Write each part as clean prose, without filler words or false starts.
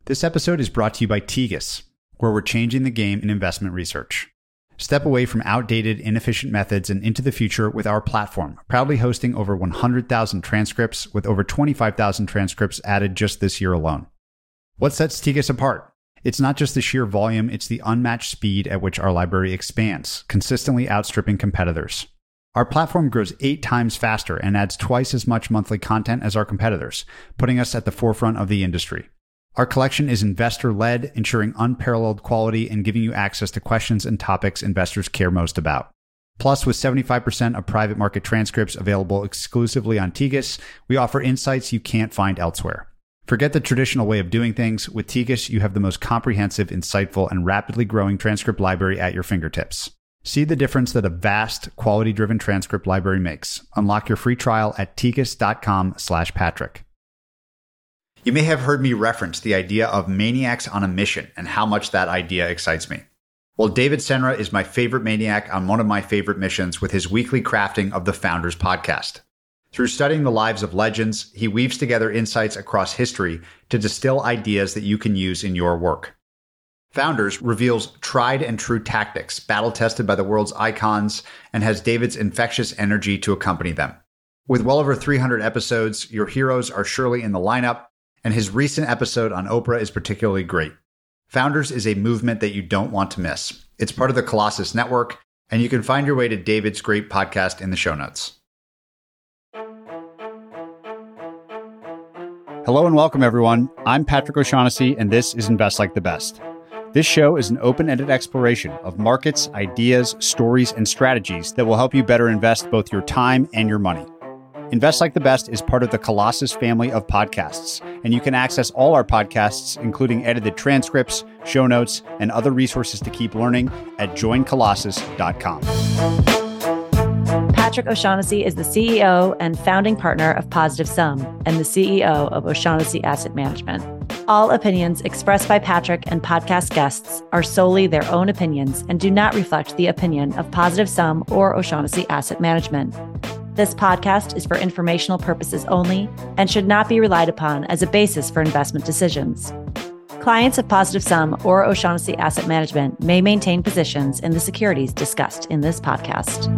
This episode is brought to you by Tegas, where we're changing the game in investment research. Step away from outdated, inefficient methods and into the future with our platform, proudly hosting over 100,000 transcripts with over 25,000 transcripts added just this year alone. What sets Tegas apart? It's not just the sheer volume, it's the unmatched speed at which our library expands, consistently outstripping competitors. Our platform grows 8 times faster and adds twice as much monthly content as our competitors, putting us at the forefront of the industry. Our collection is investor-led, ensuring unparalleled quality and giving you access to questions and topics investors care most about. Plus, with 75% of private market transcripts available exclusively on Tegas, we offer insights you can't find elsewhere. Forget the traditional way of doing things. With Tegas, you have the most comprehensive, insightful, and rapidly growing transcript library at your fingertips. See the difference that a vast, quality-driven transcript library makes. Unlock your free trial at tegas.com/Patrick. You may have heard me reference the idea of maniacs on a mission and how much that idea excites me. Well, David Senra is my favorite maniac on one of my favorite missions with his weekly crafting of the Founders podcast. Through studying the lives of legends, he weaves together insights across history to distill ideas that you can use in your work. Founders reveals tried and true tactics, battle-tested by the world's icons, and has David's infectious energy to accompany them. With well over 300 episodes, your heroes are surely in the lineup, and his recent episode on Oprah is particularly great. Founders is a movement that you don't want to miss. It's part of the Colossus Network, and you can find your way to David's great podcast in the show notes. Hello and welcome, everyone. I'm Patrick O'Shaughnessy, and this is Invest Like the Best. This show is an open-ended exploration of markets, ideas, stories, and strategies that will help you better invest both your time and your money. Invest Like the Best is part of the Colossus family of podcasts, and you can access all our podcasts, including edited transcripts, show notes, and other resources to keep learning at joincolossus.com. Patrick O'Shaughnessy is the CEO and founding partner of Positive Sum and the CEO of O'Shaughnessy Asset Management. All opinions expressed by Patrick and podcast guests are solely their own opinions and do not reflect the opinion of Positive Sum or O'Shaughnessy Asset Management. This podcast is for informational purposes only and should not be relied upon as a basis for investment decisions. Clients of Positive Sum or O'Shaughnessy Asset Management may maintain positions in the securities discussed in this podcast.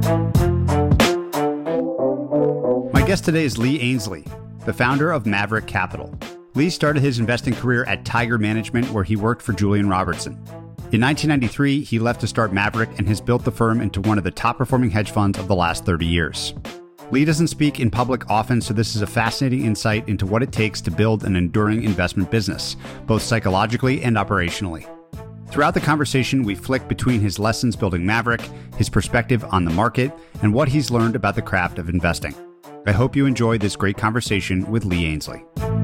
My guest today is Lee Ainslie, the founder of Maverick Capital. Lee started his investing career at Tiger Management, where he worked for Julian Robertson. In 1993, he left to start Maverick and has built the firm into one of the top-performing hedge funds of the last 30 years. Lee doesn't speak in public often, so this is a fascinating insight into what it takes to build an enduring investment business, both psychologically and operationally. Throughout the conversation, we flick between his lessons building Maverick, his perspective on the market, and what he's learned about the craft of investing. I hope you enjoy this great conversation with Lee Ainslie.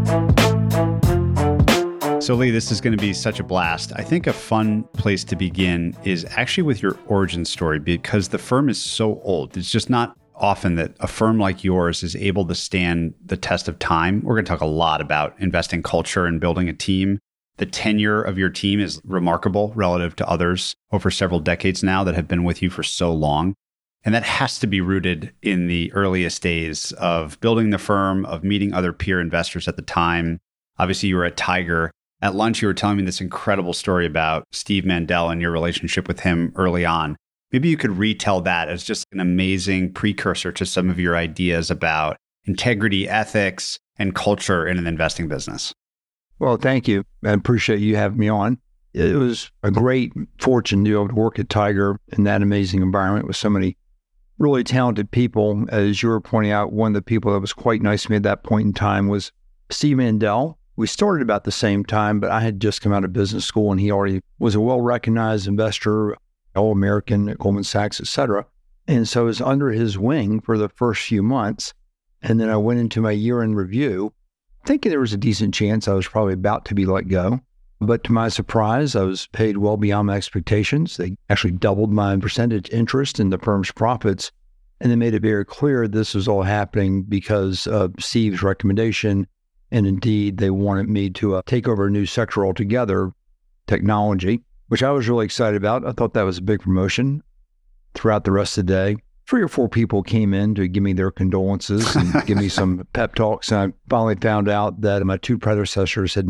So Lee, this is going to be such a blast. I think a fun place to begin is actually with your origin story, because the firm is so old. It's just not often that a firm like yours is able to stand the test of time. We're going to talk a lot about investing culture and building a team. The tenure of your team is remarkable relative to others over several decades now that have been with you for so long. And that has to be rooted in the earliest days of building the firm, of meeting other peer investors at the time. Obviously, you were at Tiger. At lunch, you were telling me this incredible story about Steve Mandel and your relationship with him early on. Maybe you could retell that as just an amazing precursor to some of your ideas about integrity, ethics, and culture in an investing business. Well, thank you. I appreciate you having me on. It was a great fortune to be able to work at Tiger in that amazing environment with so many really talented people. As you were pointing out, one of the people that was quite nice to me at that point in time was Steve Mandel. We started about the same time, but I had just come out of business school and he already was a well-recognized investor, All-American at Goldman Sachs, et cetera. And so I was under his wing for the first few months. And then I went into my year-end review, thinking there was a decent chance I was probably about to be let go. But to my surprise, I was paid well beyond my expectations. They actually doubled my percentage interest in the firm's profits. And they made it very clear this was all happening because of Steve's recommendation. And indeed, they wanted me to take over a new sector altogether, technology, which I was really excited about. I thought that was a big promotion. Throughout the rest of the day, 3 or 4 people came in to give me their condolences and give me some pep talks. And I finally found out that my 2 predecessors had not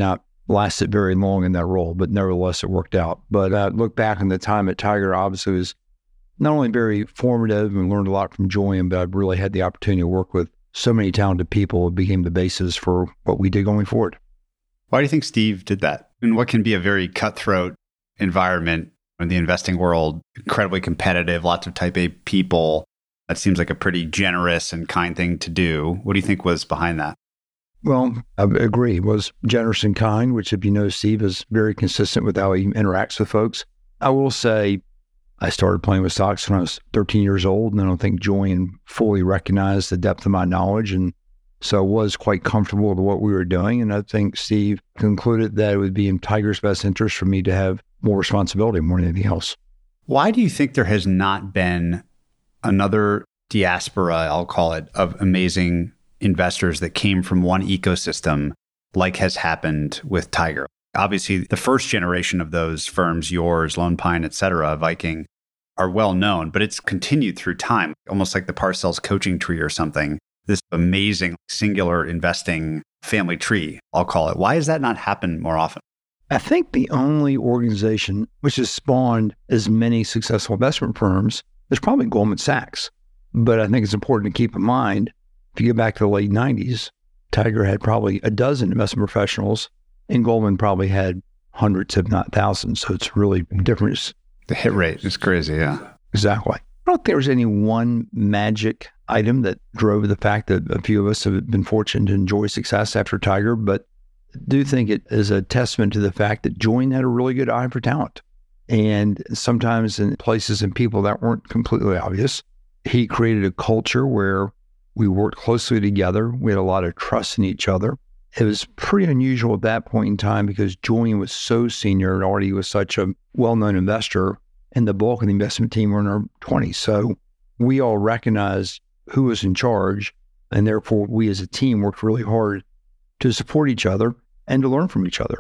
lasted very long in that role, but nevertheless, it worked out. But look back on the time at Tiger, obviously was not only very formative and learned a lot from Julian, but I've really had the opportunity to work with so many talented people. It became the basis for what we did going forward. Why do you think Steve did that? And what can be a very cutthroat environment in the investing world, incredibly competitive, lots of type A people. That seems like a pretty generous and kind thing to do. What do you think was behind that? Well, I agree. It was generous and kind, which, if you know Steve, is very consistent with how he interacts with folks. I will say I started playing with stocks when I was 13 years old, and I don't think Julian fully recognized the depth of my knowledge. And so I was quite comfortable with what we were doing. And I think Steve concluded that it would be in Tiger's best interest for me to have more responsibility more than anything else. Why do you think there has not been another diaspora, I'll call it, of amazing investors that came from one ecosystem like has happened with Tiger? Obviously, the first generation of those firms, yours, Lone Pine, et cetera, Viking, are well known, but it's continued through time, almost like the Parcells coaching tree or something, this amazing singular investing family tree, I'll call it. Why has that not happened more often? I think the only organization which has spawned as many successful investment firms is probably Goldman Sachs. But I think it's important to keep in mind, if you go back to the late 90s, Tiger had probably a dozen investment professionals, and Goldman probably had hundreds, if not thousands. So it's really different. The hit rate is crazy, yeah. Exactly. I don't think there's any one magic item that drove the fact that a few of us have been fortunate to enjoy success after Tiger, but I do think it is a testament to the fact that Julian had a really good eye for talent. And sometimes in places and people that weren't completely obvious, he created a culture where we worked closely together. We had a lot of trust in each other. It was pretty unusual at that point in time because Julian was so senior and already was such a well-known investor, and the bulk of the investment team were in our 20s. So we all recognized who was in charge, and therefore we as a team worked really hard to support each other and to learn from each other.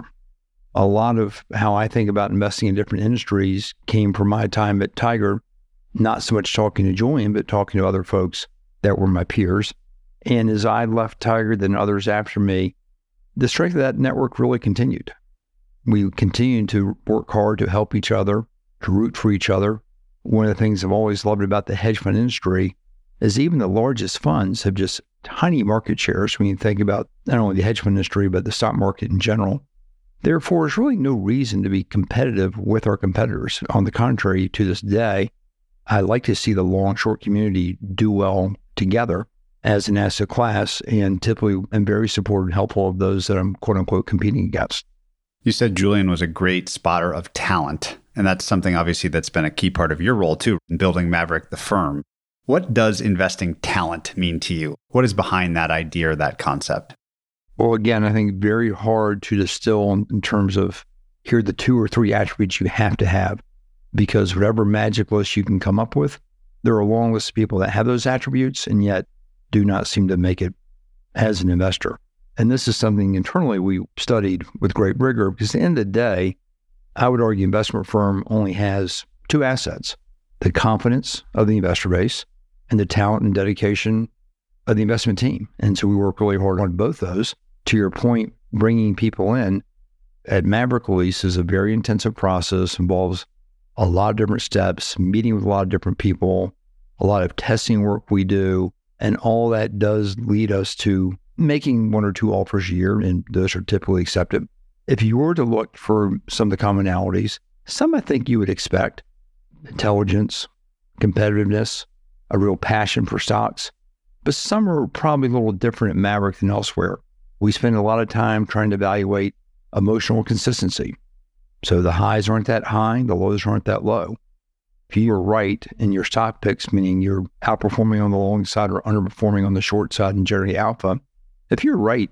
A lot of how I think about investing in different industries came from my time at Tiger, not so much talking to Julian, but talking to other folks that were my peers. And as I left Tiger, then others after me, the strength of that network really continued. We continued to work hard to help each other, to root for each other. One of the things I've always loved about the hedge fund industry is even the largest funds have just tiny market shares when you think about not only the hedge fund industry, but the stock market in general. Therefore, there's really no reason to be competitive with our competitors. On the contrary, to this day, I like to see the long-short community do well together as an asset class, and typically am very supportive and helpful of those that I'm quote-unquote competing against. You said Julian was a great spotter of talent, and that's something obviously that's been a key part of your role too, in building Maverick, the firm. What does investing talent mean to you? What is behind that idea or that concept? Well, again, I think very hard to distill in terms of here are the 2 or 3 attributes you have to have, because whatever magic list you can come up with, there are a long list of people that have those attributes and yet do not seem to make it as an investor. And this is something internally we studied with great rigor, because at the end of the day, I would argue investment firm only has 2 assets: the confidence of the investor base and the talent and dedication of the investment team. And so we work really hard on both those. To your point, bringing people in at Maverick Release is a very intensive process, involves a lot of different steps, meeting with a lot of different people, a lot of testing work we do, and all that does lead us to making 1 or 2 offers a year, and those are typically accepted. If you were to look for some of the commonalities, some I think you would expect: intelligence, competitiveness, a real passion for stocks, but some are probably a little different at Maverick than elsewhere. We spend a lot of time trying to evaluate emotional consistency. So the highs aren't that high, the lows aren't that low. If you're right in your stock picks, meaning you're outperforming on the long side or underperforming on the short side and generating alpha, if you're right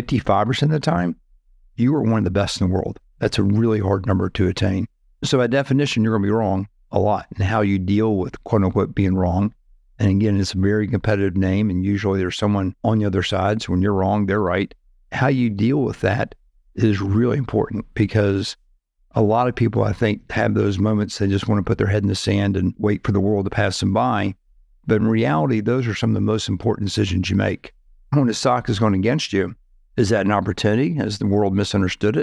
55% of the time, you are one of the best in the world. That's a really hard number to attain. So by definition, you're going to be wrong a lot. And how you deal with quote unquote being wrong, and again, it's a very competitive name, and usually there's someone on the other side. So when you're wrong, they're right. How you deal with that is really important, because a lot of people, I think, have those moments they just want to put their head in the sand and wait for the world to pass them by. But in reality, those are some of the most important decisions you make. When a stock is going against you, is that an opportunity? Has the world misunderstood it?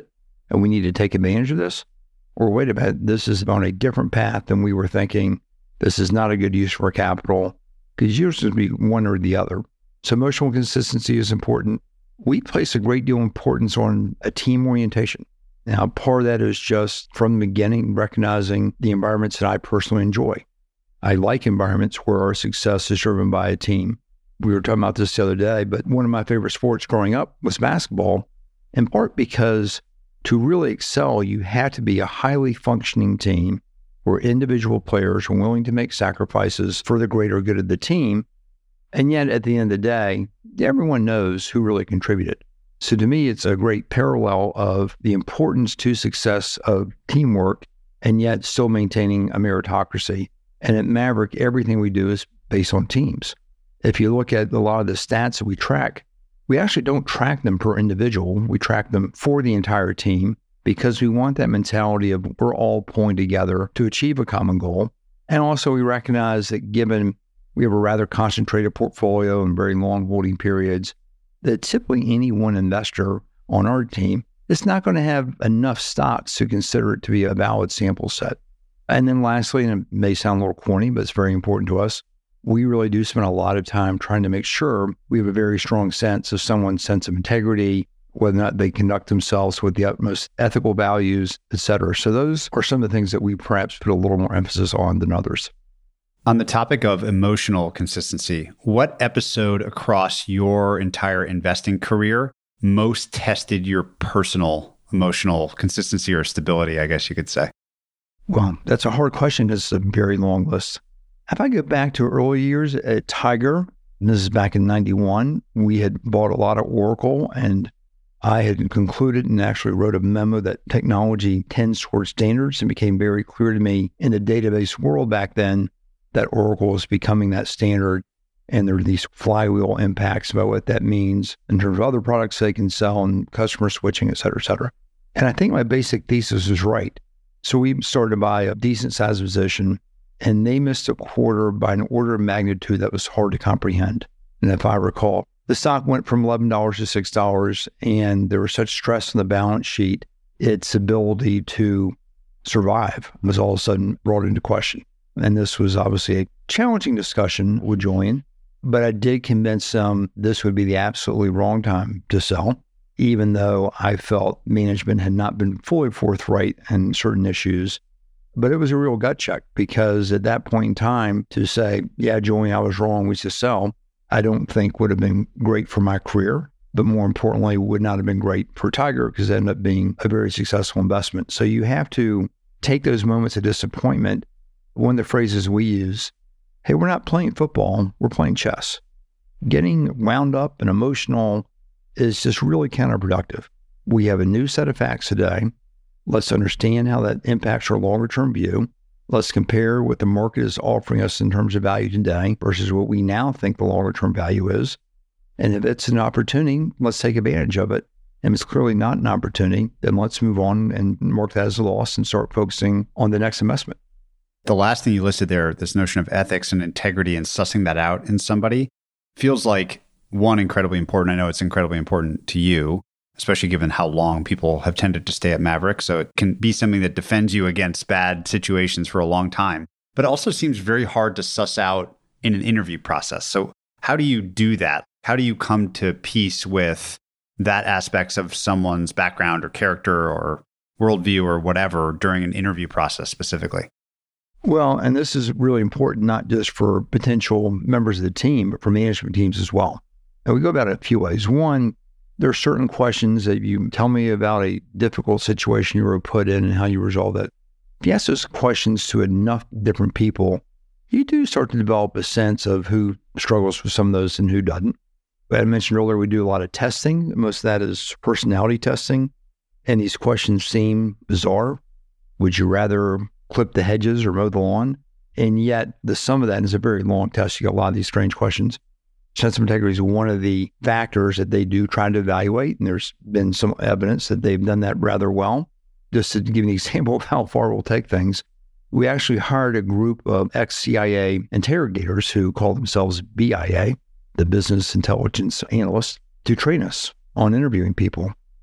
and we need to take advantage of this? Or wait a minute, this is on a different path than we were thinking. This is not a good use for our capital, because usually be one or the other. So emotional consistency is important. We place a great deal of importance on a team orientation. Now, part of that is just from the beginning, recognizing the environments that I personally enjoy. I like environments where our success is driven by a team. We were talking about this the other day, but one of my favorite sports growing up was basketball, in part because to really excel, you had to be a highly functioning team where individual players were willing to make sacrifices for the greater good of the team. And yet, at the end of the day, everyone knows who really contributed. So to me, it's a great parallel of the importance to success of teamwork and yet still maintaining a meritocracy. And at Maverick, everything we do is based on teams. If you look at a lot of the stats that we track, we actually don't track them per individual. We track them for the entire team because we want that mentality of we're all pulling together to achieve a common goal. And also we recognize that given we have a rather concentrated portfolio and very long holding periods, that typically any one investor on our team is not going to have enough stocks to consider it to be a valid sample set. And then lastly, and it may sound a little corny, but it's very important to us, we really do spend a lot of time trying to make sure we have a very strong sense of someone's sense of integrity, whether or not they conduct themselves with the utmost ethical values, et cetera. So those are some of the things that we perhaps put a little more emphasis on than others. On the topic of emotional consistency, what episode across your entire investing career most tested your personal emotional consistency or stability, I guess you could say? Well, that's a hard question because it's a very long list. If I go back to early years at Tiger, and this is back in 91, we had bought a lot of Oracle, and I had concluded and actually wrote a memo that technology tends towards standards, and became very clear to me in the database world back then that Oracle was becoming that standard. And there are these flywheel impacts about what that means in terms of other products they can sell and customer switching, et cetera, et cetera. And I think my basic thesis was right. So we started to buy a decent sized position, and they missed a quarter by an order of magnitude that was hard to comprehend. And if I recall, the stock went from $11 to $6, and there was such stress on the balance sheet, its ability to survive was all of a sudden brought into question. And this was obviously a challenging discussion with Julian, but I did convince them this would be the absolutely wrong time to sell, even though I felt management had not been fully forthright in certain issues. But it was a real gut check, because at that point in time to say, yeah, Julian, I was wrong, we should sell, I don't think would have been great for my career, but more importantly, would not have been great for Tiger, because it ended up being a very successful investment. So you have to take those moments of disappointment. One of the phrases we use, hey, we're not playing football, we're playing chess. Getting wound up and emotional is just really counterproductive. We have a new set of facts today. Let's understand how that impacts our longer-term view. Let's compare what the market is offering us in terms of value today versus what we now think the longer-term value is. And if it's an opportunity, let's take advantage of it. And if it's clearly not an opportunity, then let's move on and mark that as a loss and start focusing on the next investment. The last thing you listed there, this notion of ethics and integrity and sussing that out in somebody, feels like, one, incredibly important. I know it's incredibly important to you, especially given how long people have tended to stay at Maverick. So it can be something that defends you against bad situations for a long time, but it also seems very hard to suss out in an interview process. So how do you do that? How do you come to peace with that aspects of someone's background or character or worldview or whatever during an interview process specifically? Well, and this is really important, not just for potential members of the team, but for management teams as well. And we go about it a few ways. One, there are certain questions that you tell me about a difficult situation you were put in and how you resolve it. If you ask those questions to enough different people, you do start to develop a sense of who struggles with some of those and who doesn't. But I mentioned earlier, we do a lot of testing. Most of that is personality testing. And these questions seem bizarre. Would you rather clip the hedges or mow the lawn? And yet the sum of that is a very long test. You got a lot of these strange questions. Sense of integrity is one of the factors that they do try to evaluate. And there's been some evidence that they've done that rather well. Just to give you an example of how far we'll take things, we actually hired a group of ex-CIA interrogators who call themselves BIA, the Business Intelligence Analysts, to train us on interviewing people.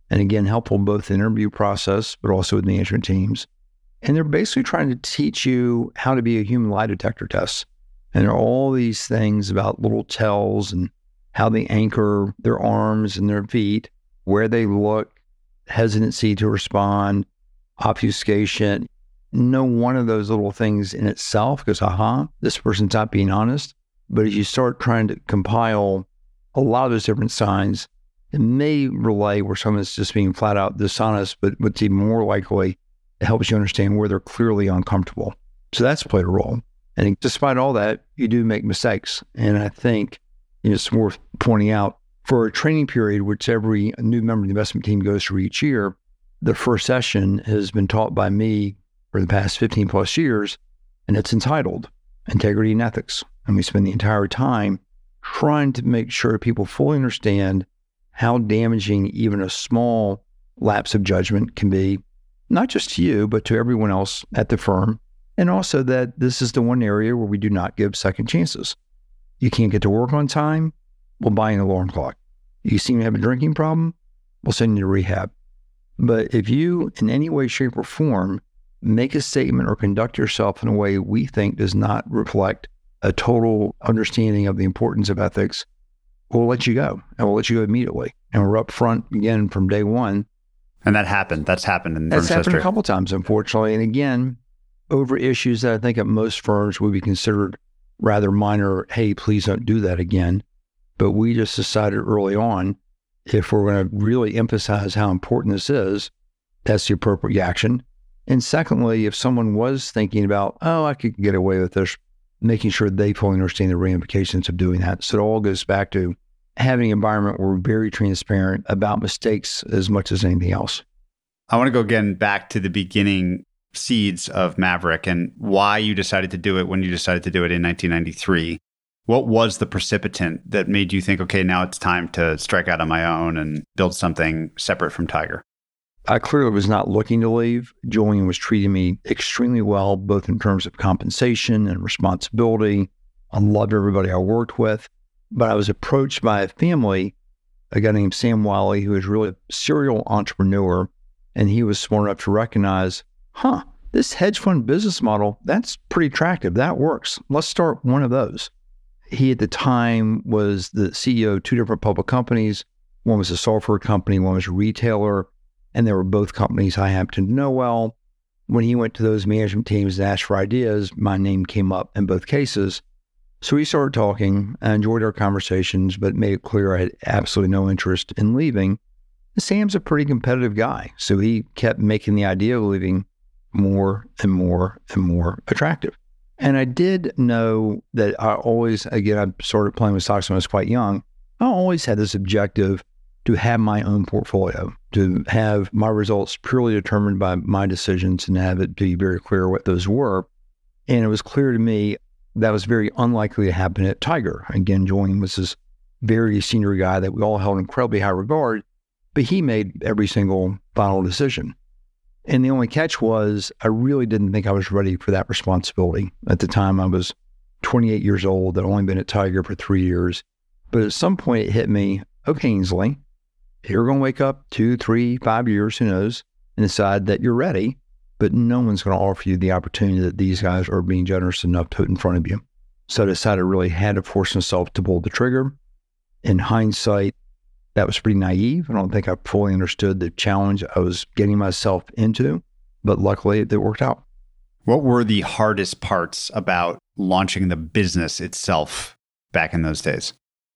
And again, helpful both in the interview process, but also with management teams. And they're basically trying to teach you how to be a human lie detector test. And there are all these things about little tells and how they anchor their arms and their feet, where they look, hesitancy to respond, obfuscation. No one of those little things in itself goes, this person's not being honest. But as you start trying to compile a lot of those different signs, it may relay where someone's just being flat out dishonest, but what's even more likely, it helps you understand where they're clearly uncomfortable. So that's played a role. And despite all that, you do make mistakes. And I think it's worth pointing out, for a training period, which every new member of the investment team goes through each year, the first session has been taught by me for the past 15 plus years, and it's entitled Integrity and Ethics. And we spend the entire time trying to make sure people fully understand how damaging even a small lapse of judgment can be, not just to you, but to everyone else at the firm. And also that this is the one area where we do not give second chances. You can't get to work on time, we'll buy an alarm clock. You seem to have a drinking problem, we'll send you to rehab. But if you, in any way, shape, or form, make a statement or conduct yourself in a way we think does not reflect a total understanding of the importance of ethics, we'll let you go, and we'll let you go immediately. And we're up front again from day one. And that happened. That's happened in firm's history. That's happened a couple of times, unfortunately. And again, over issues that I think at most firms would be considered rather minor, hey, please don't do that again. But we just decided early on, if we're going to really emphasize how important this is, that's the appropriate action. And secondly, if someone was thinking about, I could get away with this, making sure they fully understand the ramifications of doing that. So it all goes back to having an environment where we're very transparent about mistakes as much as anything else. I want to go again back to the beginning seeds of Maverick and why you decided to do it when you decided to do it in 1993. What was the precipitant that made you think, okay, now it's time to strike out on my own and build something separate from Tiger? I clearly was not looking to leave. Julian was treating me extremely well, both in terms of compensation and responsibility. I loved everybody I worked with. But I was approached by a family, a guy named Sam Wiley, who is really a serial entrepreneur. And he was smart enough to recognize, this hedge fund business model, that's pretty attractive. That works. Let's start one of those. He at the time was the CEO of two different public companies. One was a software company, one was a retailer. And they were both companies I happened to know well. When he went to those management teams and asked for ideas, my name came up in both cases. So we started talking. I enjoyed our conversations, but made it clear I had absolutely no interest in leaving. Sam's a pretty competitive guy, so he kept making the idea of leaving more and more and more attractive. And I did know that I always, again, I started playing with stocks when I was quite young. I always had this objective to have my own portfolio, to have my results purely determined by my decisions and have it be very clear what those were. And it was clear to me that was very unlikely to happen at Tiger. Again, Julian was this very senior guy that we all held in incredibly high regard, but he made every single final decision. And the only catch was I really didn't think I was ready for that responsibility. At the time, I was 28 years old. I'd only been at Tiger for 3 years. But at some point, it hit me, okay, Ainsley, you're going to wake up 2, 3, 5 years, who knows, and decide that you're ready, but no one's going to offer you the opportunity that these guys are being generous enough to put in front of you. So I decided I really had to force myself to pull the trigger. In hindsight, that was pretty naive. I don't think I fully understood the challenge I was getting myself into, but luckily it worked out. What were the hardest parts about launching the business itself back in those days?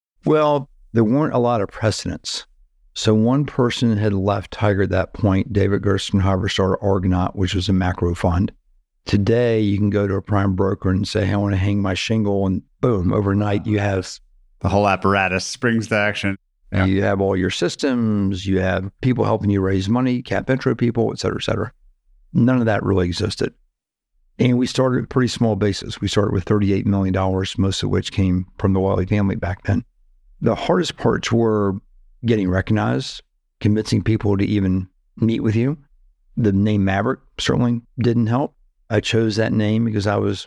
Well, there weren't a lot of precedents. So one person had left Tiger at that point. David Gerstenhaber started Argonaut, which was a macro fund. Today, you can go to a prime broker and say, I want to hang my shingle, and boom, overnight you have the whole apparatus springs to action. Yeah. You have all your systems, you have people helping you raise money, cap intro people, et cetera, et cetera. None of that really existed. And we started at a pretty small basis. We started with $38 million, most of which came from the Wiley family back then. The hardest parts were getting recognized, convincing people to even meet with you. The name Maverick certainly didn't help. I chose that name because I was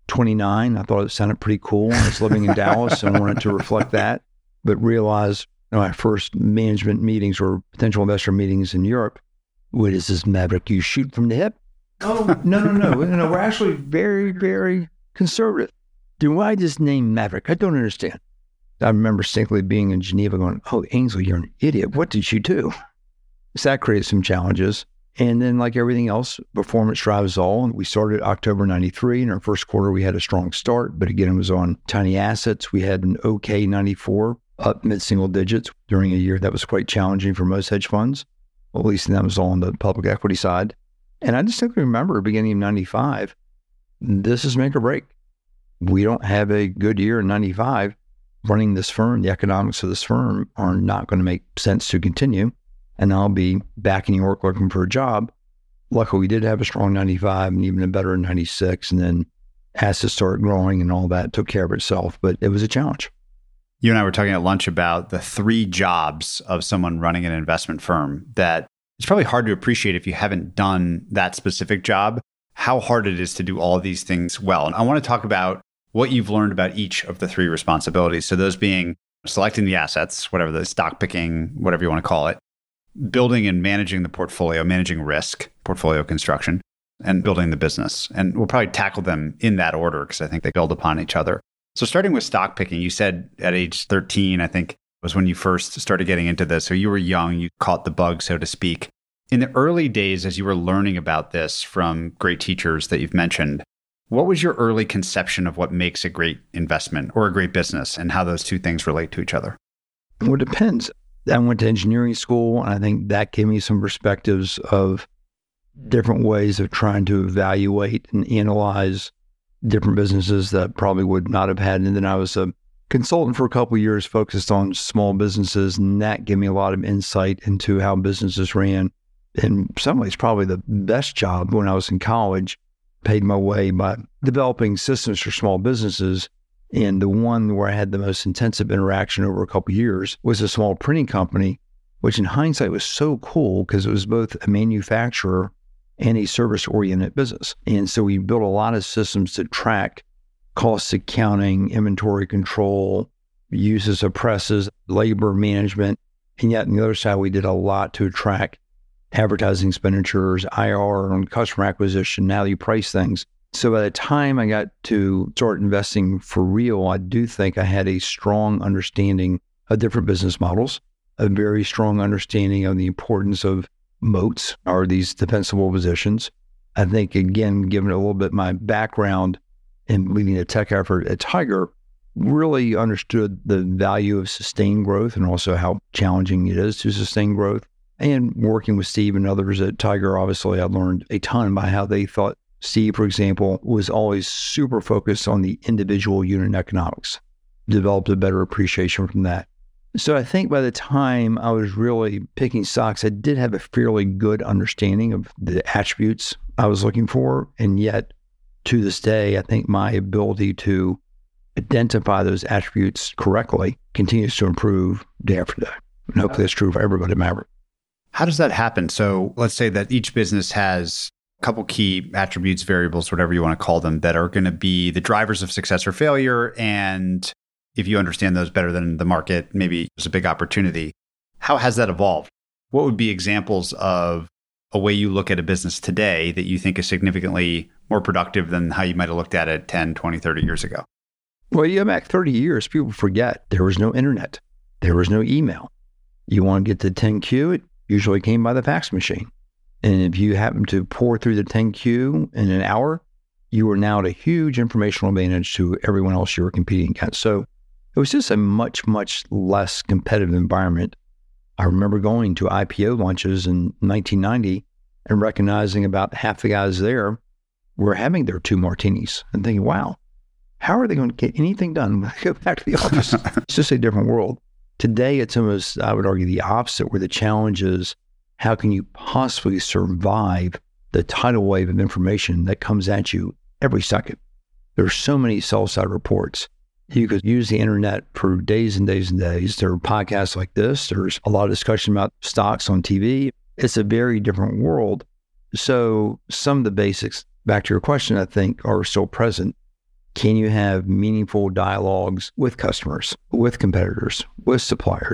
29. I thought it sounded pretty cool. I was living in Dallas and wanted to reflect that, but realized my first management meetings or potential investor meetings in Europe. What is this, Maverick? You shoot from the hip? Oh, no. We're actually very, very conservative. Then why this name Maverick? I don't understand. I remember distinctly being in Geneva going, oh, Ainsley, you're an idiot. What did you do? So that created some challenges. And then like everything else, performance drives all. We started October 93. In our first quarter, we had a strong start, but again, it was on tiny assets. We had an okay 94, up mid-single digits during a year that was quite challenging for most hedge funds. Well, at least that was all on the public equity side. And I distinctly remember beginning of 95, this is make or break. We don't have a good year in 95. Running this firm, the economics of this firm are not going to make sense to continue. And I'll be back in New York looking for a job. Luckily, we did have a strong 95 and even a better 96. And then assets started growing and all that took care of itself. But it was a challenge. You and I were talking at lunch about the 3 jobs of someone running an investment firm that it's probably hard to appreciate if you haven't done that specific job, how hard it is to do all of these things well. And I want to talk about what you've learned about each of the 3 responsibilities. So those being selecting the assets, whatever the stock picking, whatever you want to call it, building and managing the portfolio, managing risk, portfolio construction, and building the business. And we'll probably tackle them in that order because I think they build upon each other. So starting with stock picking, you said at age 13, I think was when you first started getting into this. So you were young, you caught the bug, so to speak. In the early days, as you were learning about this from great teachers that you've mentioned, what was your early conception of what makes a great investment or a great business and how those two things relate to each other? Well, it depends. I went to engineering school, and I think that gave me some perspectives of different ways of trying to evaluate and analyze different businesses that probably would not have had. And then I was a consultant for a couple of years focused on small businesses, and that gave me a lot of insight into how businesses ran. In some ways, probably the best job when I was in college, paid my way by developing systems for small businesses. And the one where I had the most intensive interaction over a couple of years was a small printing company, which in hindsight was so cool because it was both a manufacturer and a service-oriented business. And so we built a lot of systems to track cost accounting, inventory control, uses of presses, labor management. And yet on the other side, we did a lot to track advertising expenditures, IR on customer acquisition, how you price things. So by the time I got to start investing for real, I do think I had a strong understanding of different business models, a very strong understanding of the importance of moats, or these defensible positions. I think, again, given a little bit my background in leading a tech effort at Tiger, really understood the value of sustained growth and also how challenging it is to sustain growth. And working with Steve and others at Tiger, obviously, I learned a ton by how they thought. Steve, for example, was always super focused on the individual unit economics, developed a better appreciation from that. So I think by the time I was really picking stocks, I did have a fairly good understanding of the attributes I was looking for. And yet, to this day, I think my ability to identify those attributes correctly continues to improve day after day. And hopefully that's true for everybody at Maverick. How does that happen? So let's say that each business has a couple key attributes, variables, whatever you want to call them, that are going to be the drivers of success or failure. And if you understand those better than the market, maybe there's a big opportunity. How has that evolved? What would be examples of a way you look at a business today that you think is significantly more productive than how you might have looked at it 10, 20, 30 years ago? Well, you go back 30 years, people forget there was no internet. There was no email. You want to get the 10Q, it usually came by the fax machine. And if you happen to pour through the 10Q in an hour, you were now at a huge informational advantage to everyone else you were competing against. So it was just a much, much less competitive environment. I remember going to IPO lunches in 1990 and recognizing about half the guys there were having their 2 martinis and thinking, wow, how are they going to get anything done when I go back to the office? It's just a different world. Today, it's almost, I would argue, the opposite, where the challenge is, how can you possibly survive the tidal wave of information that comes at you every second? There's so many sell-side reports. You could use the internet for days and days and days. There are podcasts like this. There's a lot of discussion about stocks on TV. It's a very different world. So some of the basics, back to your question, I think are still present. Can you have meaningful dialogues with customers, with competitors, with suppliers?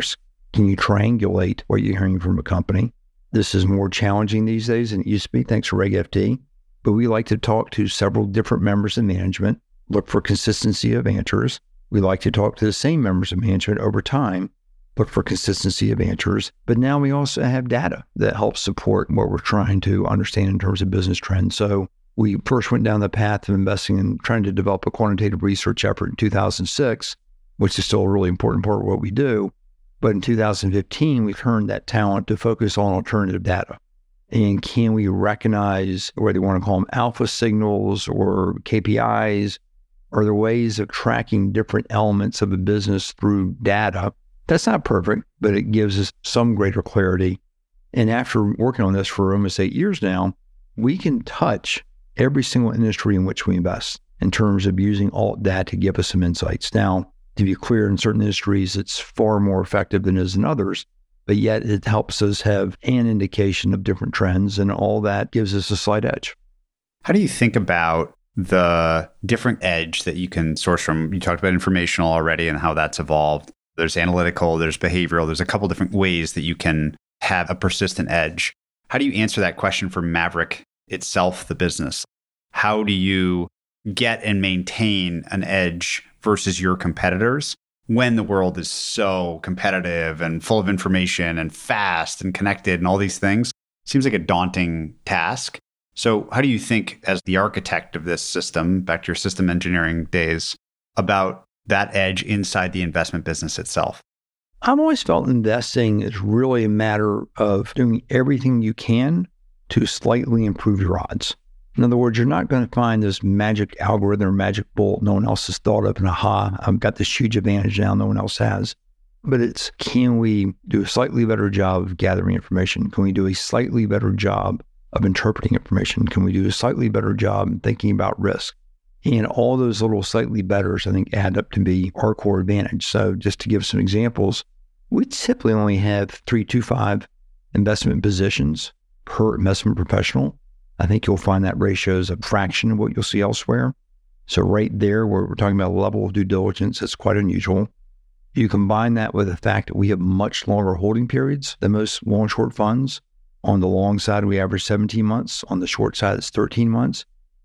Can you triangulate what you're hearing from a company? This is more challenging these days than it used to be, thanks to Reg FD. But we like to talk to several different members of management, look for consistency of answers. We like to talk to the same members of management over time, look for consistency of answers. But now we also have data that helps support what we're trying to understand in terms of business trends. So we first went down the path of investing in trying to develop a quantitative research effort in 2006, which is still a really important part of what we do. But in 2015, we turned that talent to focus on alternative data. And can we recognize, whether you want to call them alpha signals or KPIs, are there ways of tracking different elements of a business through data? That's not perfect, but it gives us some greater clarity. And after working on this for almost 8 years now, we can touch every single industry in which we invest in terms of using all that to give us some insights. Now, to be clear, in certain industries, it's far more effective than it is in others, but yet it helps us have an indication of different trends, and all that gives us a slight edge. How do you think about the different edge that you can source from? You talked about informational already and how that's evolved. There's analytical, there's behavioral, there's a couple different ways that you can have a persistent edge. How do you answer that question for Maverick itself, the business? How do you get and maintain an edge versus your competitors when the world is so competitive and full of information and fast and connected and all these things? Seems like a daunting task. So how do you think, as the architect of this system, back to your system engineering days, about that edge inside the investment business itself? I've always felt investing is really a matter of doing everything you can to slightly improve your odds. In other words, you're not going to find this magic algorithm or magic bullet no one else has thought of, and aha, I've got this huge advantage now no one else has. But it's, can we do a slightly better job of gathering information? Can we do a slightly better job of interpreting information? Can we do a slightly better job thinking about risk? And all those little slightly betters, I think, add up to be our core advantage. So just to give some examples, we typically only have 3 to 5 investment positions per investment professional. I think you'll find that ratio is a fraction of what you'll see elsewhere. So right there, where we're talking about a level of due diligence, it's quite unusual. You combine that with the fact that we have much longer holding periods than most long short funds. On the long side, we average 17 months. On the short side, it's 13 months.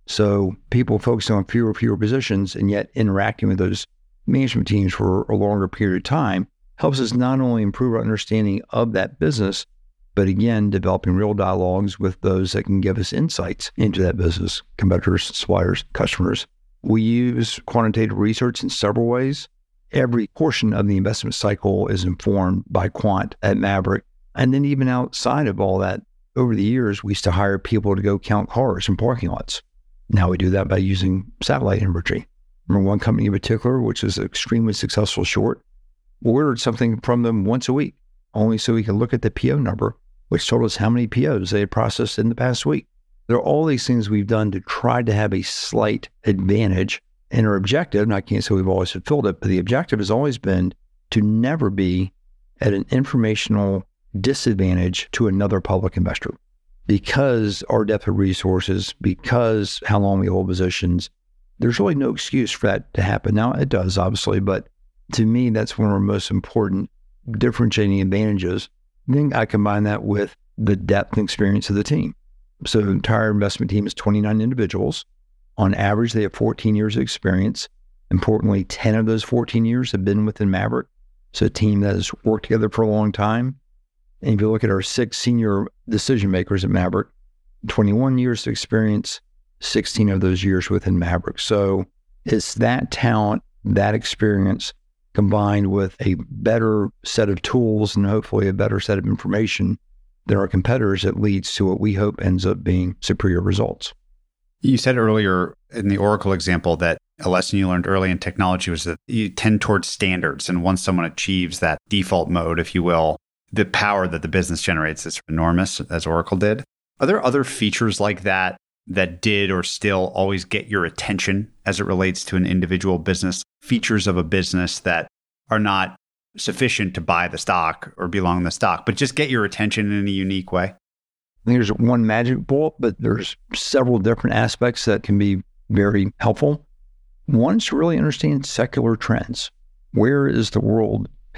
So people focusing on fewer positions and yet interacting with those management teams for a longer period of time helps us not only improve our understanding of that business, but again, developing real dialogues with those that can give us insights into that business, competitors, suppliers, customers. We use quantitative research in several ways. Every portion of the investment cycle is informed by quant at Maverick. And then even outside of all that, over the years, we used to hire people to go count cars in parking lots. Now we do that by using satellite imagery. Remember one company in particular, which is an extremely successful short, we ordered something from them once a week, only so we could look at the PO number, which told us how many POs they had processed in the past week. There are all these things we've done to try to have a slight advantage. And our objective, and I can't say we've always fulfilled it, but the objective has always been to never be at an informational disadvantage to another public investor. Because our depth of resources, because how long we hold positions, there's really no excuse for that to happen. Now, it does, obviously, but to me, that's one of our most important differentiating advantages. Then I combine that with the depth and experience of the team. So the entire investment team is 29 individuals. On average, they have 14 years of experience. Importantly, 10 of those 14 years have been within Maverick. So a team that has worked together for a long time. And if you look at our 6 senior decision makers at Maverick, 21 years of experience, 16 of those years within Maverick. So it's that talent, that experience, combined with a better set of tools and hopefully a better set of information than our competitors that leads to what we hope ends up being superior results. You said earlier in the Oracle example that a lesson you learned early in technology was that you tend towards standards. And once someone achieves that default mode, if you will, the power that the business generates is enormous, as Oracle did. Are there other features like that that did or still always get your attention as it relates to an individual business, features of a business that are not sufficient to buy the stock or belong in the stock, but just get your attention in a unique way? I think there's one magic bullet, but there's several different aspects that can be very helpful. One is to really understand secular trends. Where is the world headed?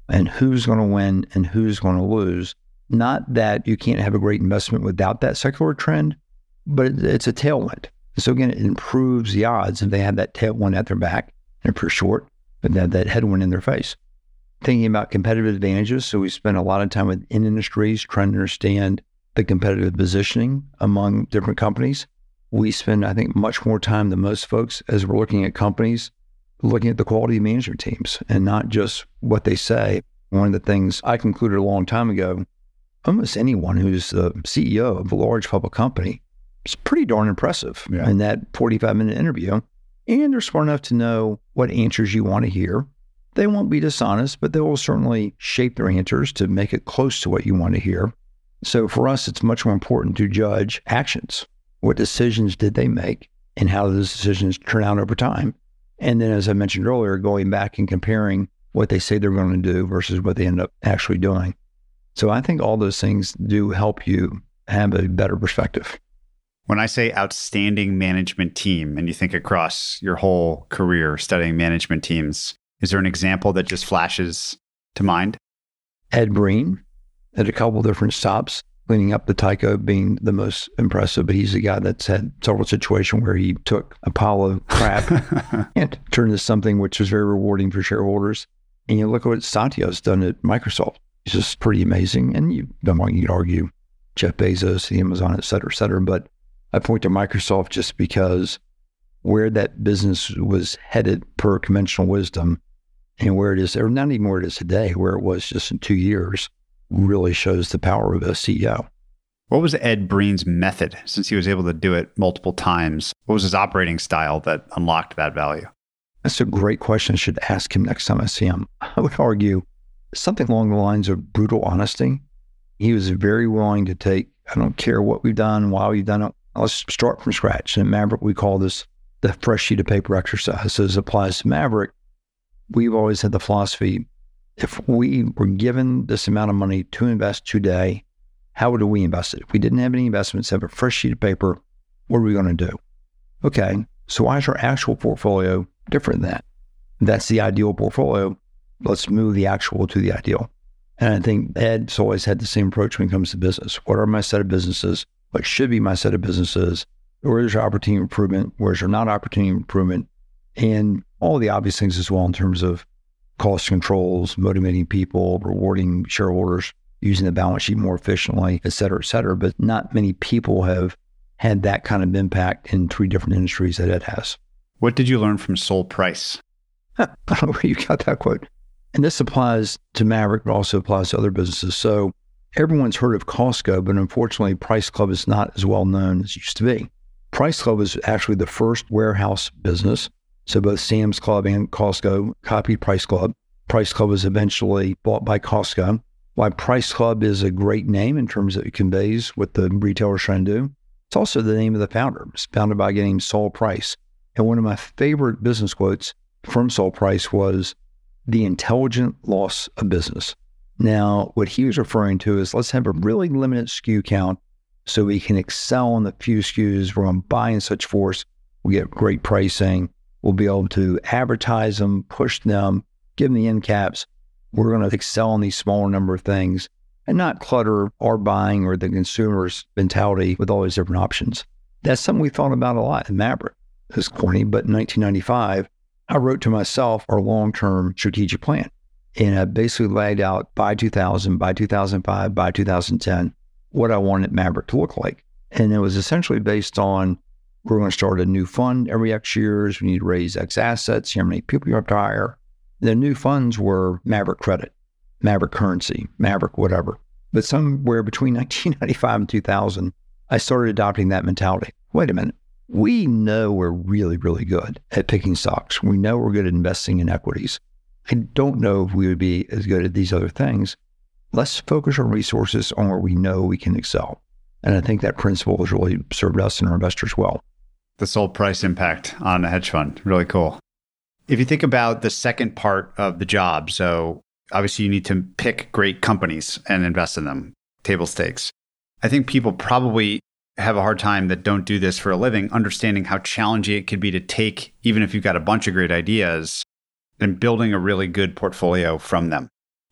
and who's going to win and who's going to lose. Not that you can't have a great investment without that secular trend, but it's a tailwind. So again, it improves the odds if they have that tailwind at their back and for short, but they have that headwind in their face. Thinking about competitive advantages. So we spend a lot of time within industries trying to understand the competitive positioning among different companies. We spend, I think, much more time than most folks as we're looking at companies, looking at the quality of management teams and not just what they say. One of the things I concluded a long time ago, almost anyone who's the CEO of a large public company is pretty darn impressive in that 45-minute interview. And they're smart enough to know what answers you want to hear. They won't be dishonest, but they will certainly shape their answers to make it close to what you want to hear. So for us, it's much more important to judge actions. What decisions did they make and how those decisions turn out over time? And then, as I mentioned earlier, going back and comparing what they say they're going to do versus what they end up actually doing. So I think all those things do help you have a better perspective. When I say outstanding management team, and you think across your whole career studying management teams, is there an example that just flashes to mind? Ed Breen at a couple different stops, cleaning up the Tyco being the most impressive, but he's the guy that's had several situations where he took a pile of crap and turned into something which was very rewarding for shareholders. And you look at what Satya's done at Microsoft. It's just pretty amazing. And you don't want you to argue Jeff Bezos, the Amazon, et cetera, but I point to Microsoft just because where that business was headed per conventional wisdom and where it is, or not even where it is today, where it was just in 2 years, really shows the power of a CEO. What was Ed Breen's method, since he was able to do it multiple times? What was his operating style that unlocked that value? That's a great question. I should ask him next time I see him. I would argue something along the lines of brutal honesty. He was very willing to take, I don't care what we've done, why we've done it, let's start from scratch. And at Maverick, we call this the fresh sheet of paper exercise. So as it applies to Maverick, we've always had the philosophy, if we were given this amount of money to invest today, how would we invest it? If we didn't have any investments, have a fresh sheet of paper, what are we going to do? Okay, so why is our actual portfolio different than that? That's the ideal portfolio. Let's move the actual to the ideal. And I think Ed's always had the same approach when it comes to business. What are my set of businesses? What should be my set of businesses? Where is there opportunity improvement? Where is there not opportunity improvement? And all the obvious things as well in terms of cost controls, motivating people, rewarding shareholders, using the balance sheet more efficiently, et cetera, but not many people have had that kind of impact in 3 different industries that Ed has. What did you learn from Sol Price? I don't know where you got that quote. And this applies to Maverick, but also applies to other businesses. So everyone's heard of Costco, but unfortunately, Price Club is not as well known as it used to be. Price Club is actually the first warehouse business. So both Sam's Club and Costco copied Price Club. Price Club was eventually bought by Costco. Why Price Club is a great name in terms of it conveys what the retailer's trying to do. It's also the name of the founder. It's founded by a guy named Sol Price. And one of my favorite business quotes from Sol Price was, the intelligent loss of business. Now, what he was referring to is let's have a really limited SKU count so we can excel in the few SKUs we're going to buy in such force. We get great pricing. We'll be able to advertise them, push them, give them the end caps. We're going to excel in these smaller number of things and not clutter our buying or the consumer's mentality with all these different options. That's something we thought about a lot in Maverick. It's corny, but in 1995, I wrote to myself our long-term strategic plan. And I basically laid out by 2000, by 2005, by 2010, what I wanted Maverick to look like. And it was essentially based on, we're going to start a new fund every X years. We need to raise X assets. How many people you have to hire. The new funds were Maverick Credit, Maverick Currency, Maverick whatever. But somewhere between 1995 and 2000, I started adopting that mentality. Wait a minute. We know we're really, really good at picking stocks. We know we're good at investing in equities. I don't know if we would be as good at these other things. Let's focus our resources on where we know we can excel. And I think that principle has really served us and our investors well. The Sol Price impact on a hedge fund, really cool. If you think about the second part of the job, so obviously you need to pick great companies and invest in them, table stakes. I think people probably have a hard time that don't do this for a living, understanding how challenging it could be to take, even if you've got a bunch of great ideas, and building a really good portfolio from them.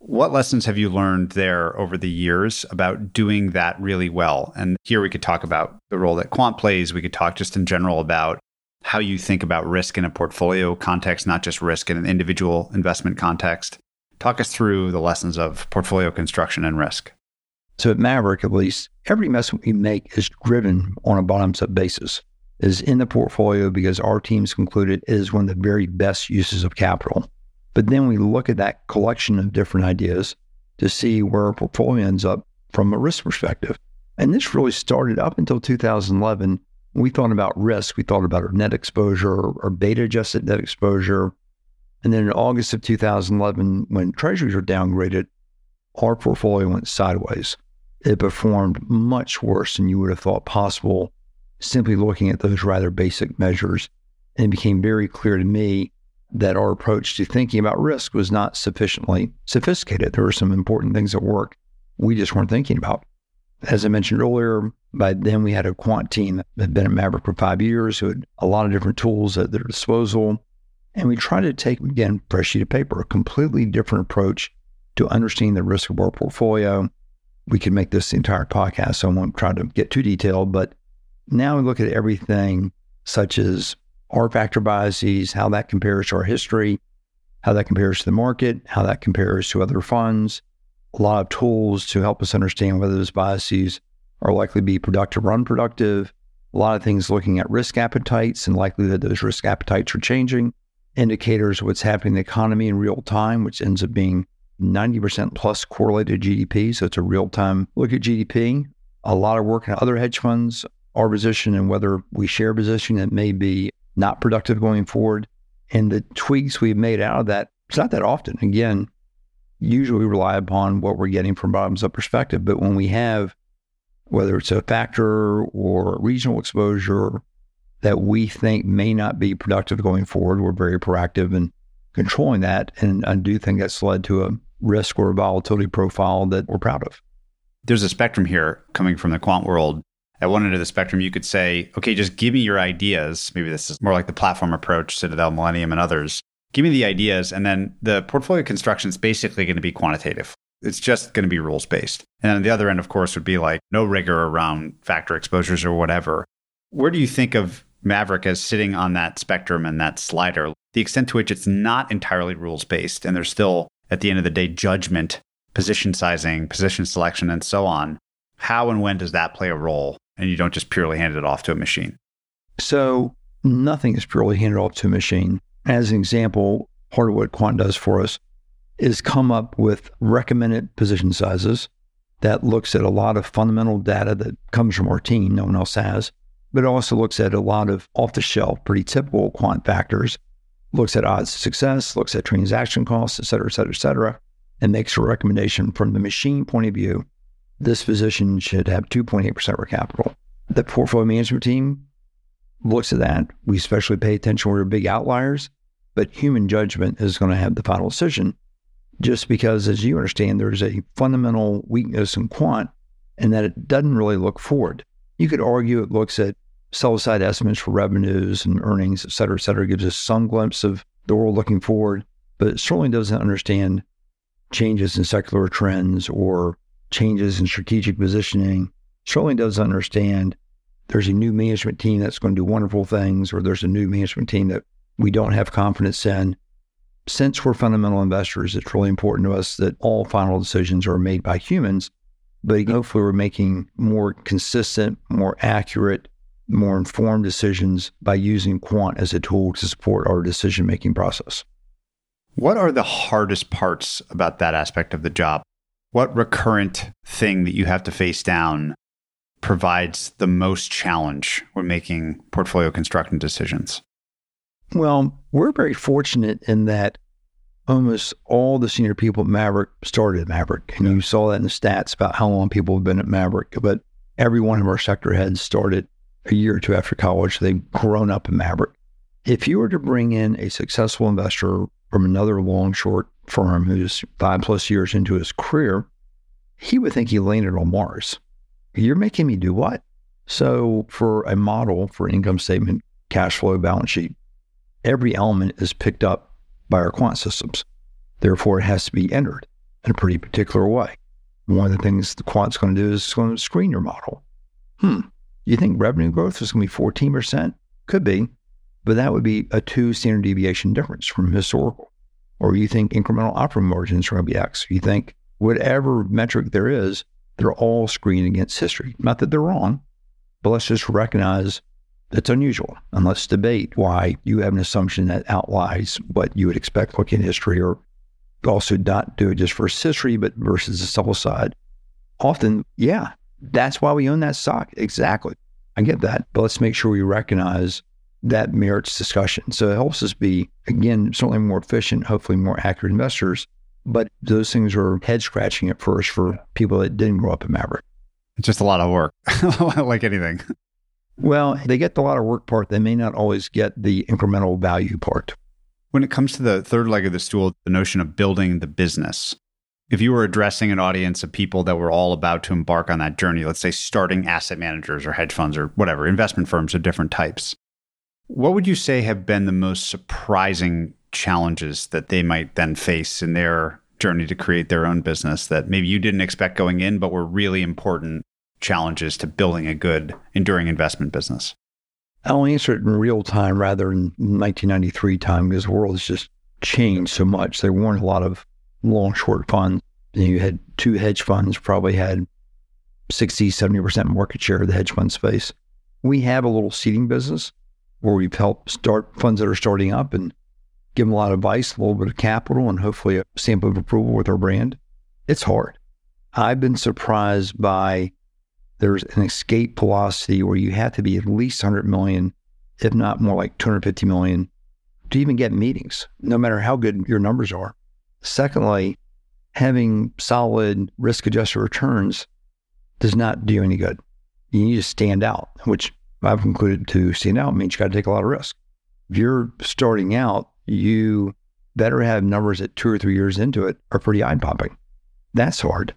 What lessons have you learned there over the years about doing that really well? And here we could talk about the role that quant plays. We could talk just in general about how you think about risk in a portfolio context, not just risk in an individual investment context. Talk us through the lessons of portfolio construction and risk. So at Maverick, at least, every investment we make is driven on a bottoms-up basis, is in the portfolio because our teams concluded it is one of the very best uses of capital. But then we look at that collection of different ideas to see where our portfolio ends up from a risk perspective. And this really started up until 2011. When we thought about risk, we thought about our net exposure, our beta-adjusted net exposure. And then in August of 2011, when treasuries were downgraded, our portfolio went sideways. It performed much worse than you would have thought possible simply looking at those rather basic measures. And it became very clear to me that our approach to thinking about risk was not sufficiently sophisticated. There were some important things at work we just weren't thinking about. As I mentioned earlier, by then we had a quant team that had been at Maverick for 5 years, who had a lot of different tools at their disposal. And we tried to take, again, fresh sheet of paper, a completely different approach to understanding the risk of our portfolio. We could make this the entire podcast, so I won't try to get too detailed, but now we look at everything such as R factor biases, how that compares to our history, how that compares to the market, how that compares to other funds, a lot of tools to help us understand whether those biases are likely to be productive or unproductive, a lot of things looking at risk appetites and likelihood those risk appetites are changing, indicators of what's happening in the economy in real time, which ends up being 90% plus correlated to GDP. So it's a real-time look at GDP. A lot of work in other hedge funds, our position and whether we share a position that may be not productive going forward. And the tweaks we've made out of that, it's not that often. Again, usually we rely upon what we're getting from bottoms-up perspective. But when we have, whether it's a factor or regional exposure that we think may not be productive going forward, we're very proactive in controlling that. And I do think that's led to a risk or a volatility profile that we're proud of. There's a spectrum here coming from the quant world. At one end of the spectrum, you could say, okay, just give me your ideas. Maybe this is more like the platform approach, Citadel, Millennium, and others. Give me the ideas, and then the portfolio construction is basically going to be quantitative. It's just going to be rules-based. And then the other end, of course, would be like no rigor around factor exposures or whatever. Where do you think of Maverick as sitting on that spectrum and that slider? The extent to which it's not entirely rules-based, and there's still, at the end of the day, judgment, position sizing, position selection, and so on. How and when does that play a role? And you don't just purely hand it off to a machine. So nothing is purely handed off to a machine. As an example, part of what quant does for us is come up with recommended position sizes that looks at a lot of fundamental data that comes from our team, no one else has, but also looks at a lot of off-the-shelf, pretty typical quant factors, looks at odds of success, looks at transaction costs, et cetera, and makes a recommendation from the machine point of view. This position should have 2.8% of our capital. The portfolio management team looks at that. We especially pay attention where big outliers, but human judgment is going to have the final decision just because, as you understand, there's a fundamental weakness in quant in that it doesn't really look forward. You could argue it looks at sell-side estimates for revenues and earnings, et cetera, gives us some glimpse of the world looking forward, but it certainly doesn't understand changes in secular trends or changes in strategic positioning. Certainly doesn't understand there's a new management team that's going to do wonderful things, or there's a new management team that we don't have confidence in. Since we're fundamental investors, it's really important to us that all final decisions are made by humans, but hopefully we're making more consistent, more accurate, more informed decisions by using quant as a tool to support our decision-making process. What are the hardest parts about that aspect of the job? What recurrent thing that you have to face down provides the most challenge when making portfolio construction decisions? Well, we're very fortunate in that almost all the senior people at Maverick started at Maverick. And you saw that in the stats about how long people have been at Maverick. But every one of our sector heads started a year or two after college. They've grown up in Maverick. If you were to bring in a successful investor from another long-short firm who's 5+ years into his career, he would think he landed on Mars. You're making me do what? So for a model, for income statement, cash flow, balance sheet, every element is picked up by our quant systems. Therefore, it has to be entered. in a pretty particular way. One of the things the quant's going to do is it's going to screen your model. You think revenue growth is going to be 14%? Could be, but that would be a 2 standard deviation difference from historical. Or you think incremental operating margins are going to be X. You think whatever metric there is, they're all screened against history. Not that they're wrong, but let's just recognize it's unusual. And let's debate why you have an assumption that outlies what you would expect looking at history, or also not do it just versus history, but versus the sell side. Often, yeah, that's why we own that stock. Exactly. I get that. But let's make sure we recognize that merits discussion. So it helps us be, again, certainly more efficient, hopefully more accurate investors. But those things are head scratching at first for people that didn't grow up in Maverick. It's just a lot of work, like anything. Well, they get the lot of work part. They may not always get the incremental value part. When it comes to the third leg of the stool, the notion of building the business, if you were addressing an audience of people that were all about to embark on that journey, let's say starting asset managers or hedge funds or whatever, investment firms of different types, what would you say have been the most surprising challenges that they might then face in their journey to create their own business that maybe you didn't expect going in, but were really important challenges to building a good, enduring investment business? I'll answer it in real time rather than 1993 time, because the world has just changed so much. There weren't a lot of long, short funds. You had 2 hedge funds, probably had 60, 70% market share of the hedge fund space. We have a little seeding business where we've helped start funds that are starting up and give them a lot of advice, a little bit of capital, and hopefully a stamp of approval with our brand. It's hard. I've been surprised by there's an escape velocity where you have to be at least 100 million, if not more like 250 million, to even get meetings, no matter how good your numbers are. Secondly, having solid risk-adjusted returns does not do you any good. You need to stand out, which I've concluded to stand out means you got to take a lot of risk. If you're starting out, you better have numbers that 2 or 3 years into it are pretty eye-popping. That's hard.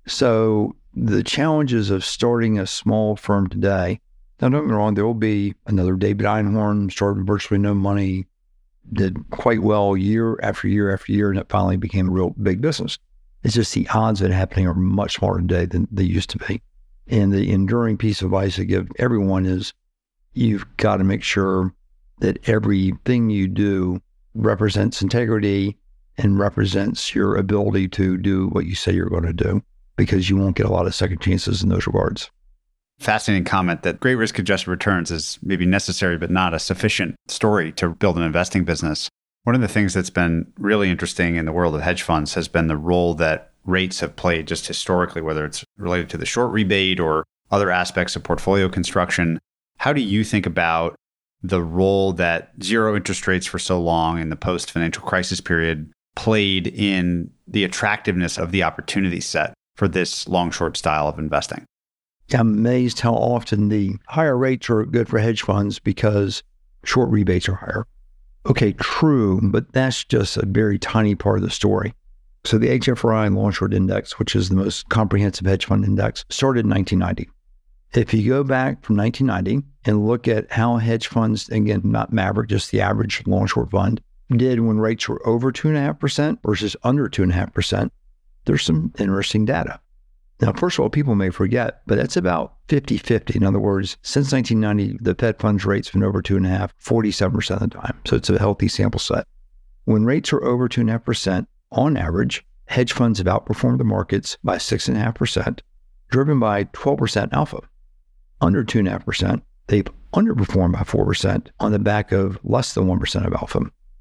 So the challenges of starting a small firm today, now don't get me wrong, there will be another David Einhorn, started with virtually no money, did quite well year after year after year, and it finally became a real big business. It's just the odds of it happening are much smaller today than they used to be. And the enduring piece of advice I give everyone is you've got to make sure that everything you do represents integrity and represents your ability to do what you say you're going to do, because you won't get a lot of second chances in those regards. Fascinating comment that great risk-adjusted returns is maybe necessary, but not a sufficient story to build an investing business. One of the things that's been really interesting in the world of hedge funds has been the role that rates have played just historically, whether it's related to the short rebate or other aspects of portfolio construction. How do you think about the role that zero interest rates for so long in the post-financial crisis period played in the attractiveness of the opportunity set for this long-short style of investing? I'm amazed how often the higher rates are good for hedge funds because short rebates are higher. Okay, true, but that's just a very tiny part of the story. So the HFRI Long Short Index, which is the most comprehensive hedge fund index, started in 1990. If you go back from 1990 and look at how hedge funds, again, not Maverick, just the average long short fund, did when rates were over 2.5% versus under 2.5%, there's some interesting data. Now, first of all, people may forget, but that's about 50-50. In other words, since 1990, the Fed funds rate's been over 2.5%, 47% of the time. So it's a healthy sample set. When rates are over 2.5%, on average, hedge funds have outperformed the markets by 6.5%, driven by 12% alpha. Under 2.5%, they've underperformed by 4% on the back of less than 1% of alpha.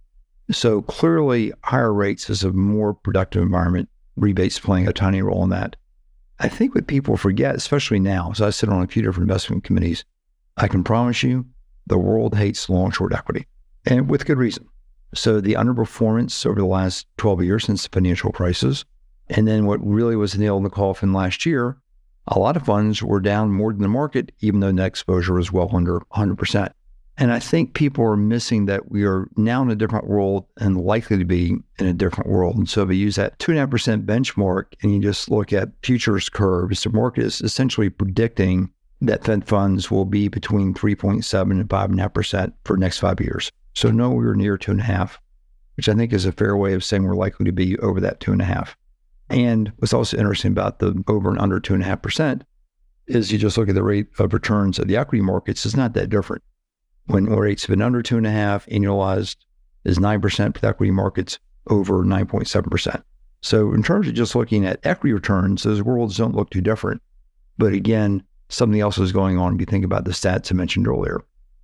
So clearly, higher rates is a more productive environment. Rebates playing a tiny role in that. I think what people forget, especially now, so I sit on a few different investment committees, I can promise you the world hates long-short equity, and with good reason. So the underperformance over the last 12 years since the financial crisis, and then what really was the nail in the coffin last year, a lot of funds were down more than the market, even though net exposure was well under 100%. And I think people are missing that we are now in a different world and likely to be in a different world. And so if you use that 2.5% benchmark and you just look at futures curves, the market is essentially predicting that Fed funds will be between 3.7 and 5.5% for the next 5 years. So nowhere near 2.5, which I think is a fair way of saying we're likely to be over that 2.5. And what's also interesting about the over and under 2.5% is you just look at the rate of returns of the equity markets, it's not that different. When rates have been under 2.5%, annualized is 9% for the equity markets, over 9.7%. So in terms of just looking at equity returns, those worlds don't look too different. But again, something else is going on if you think about the stats I mentioned earlier.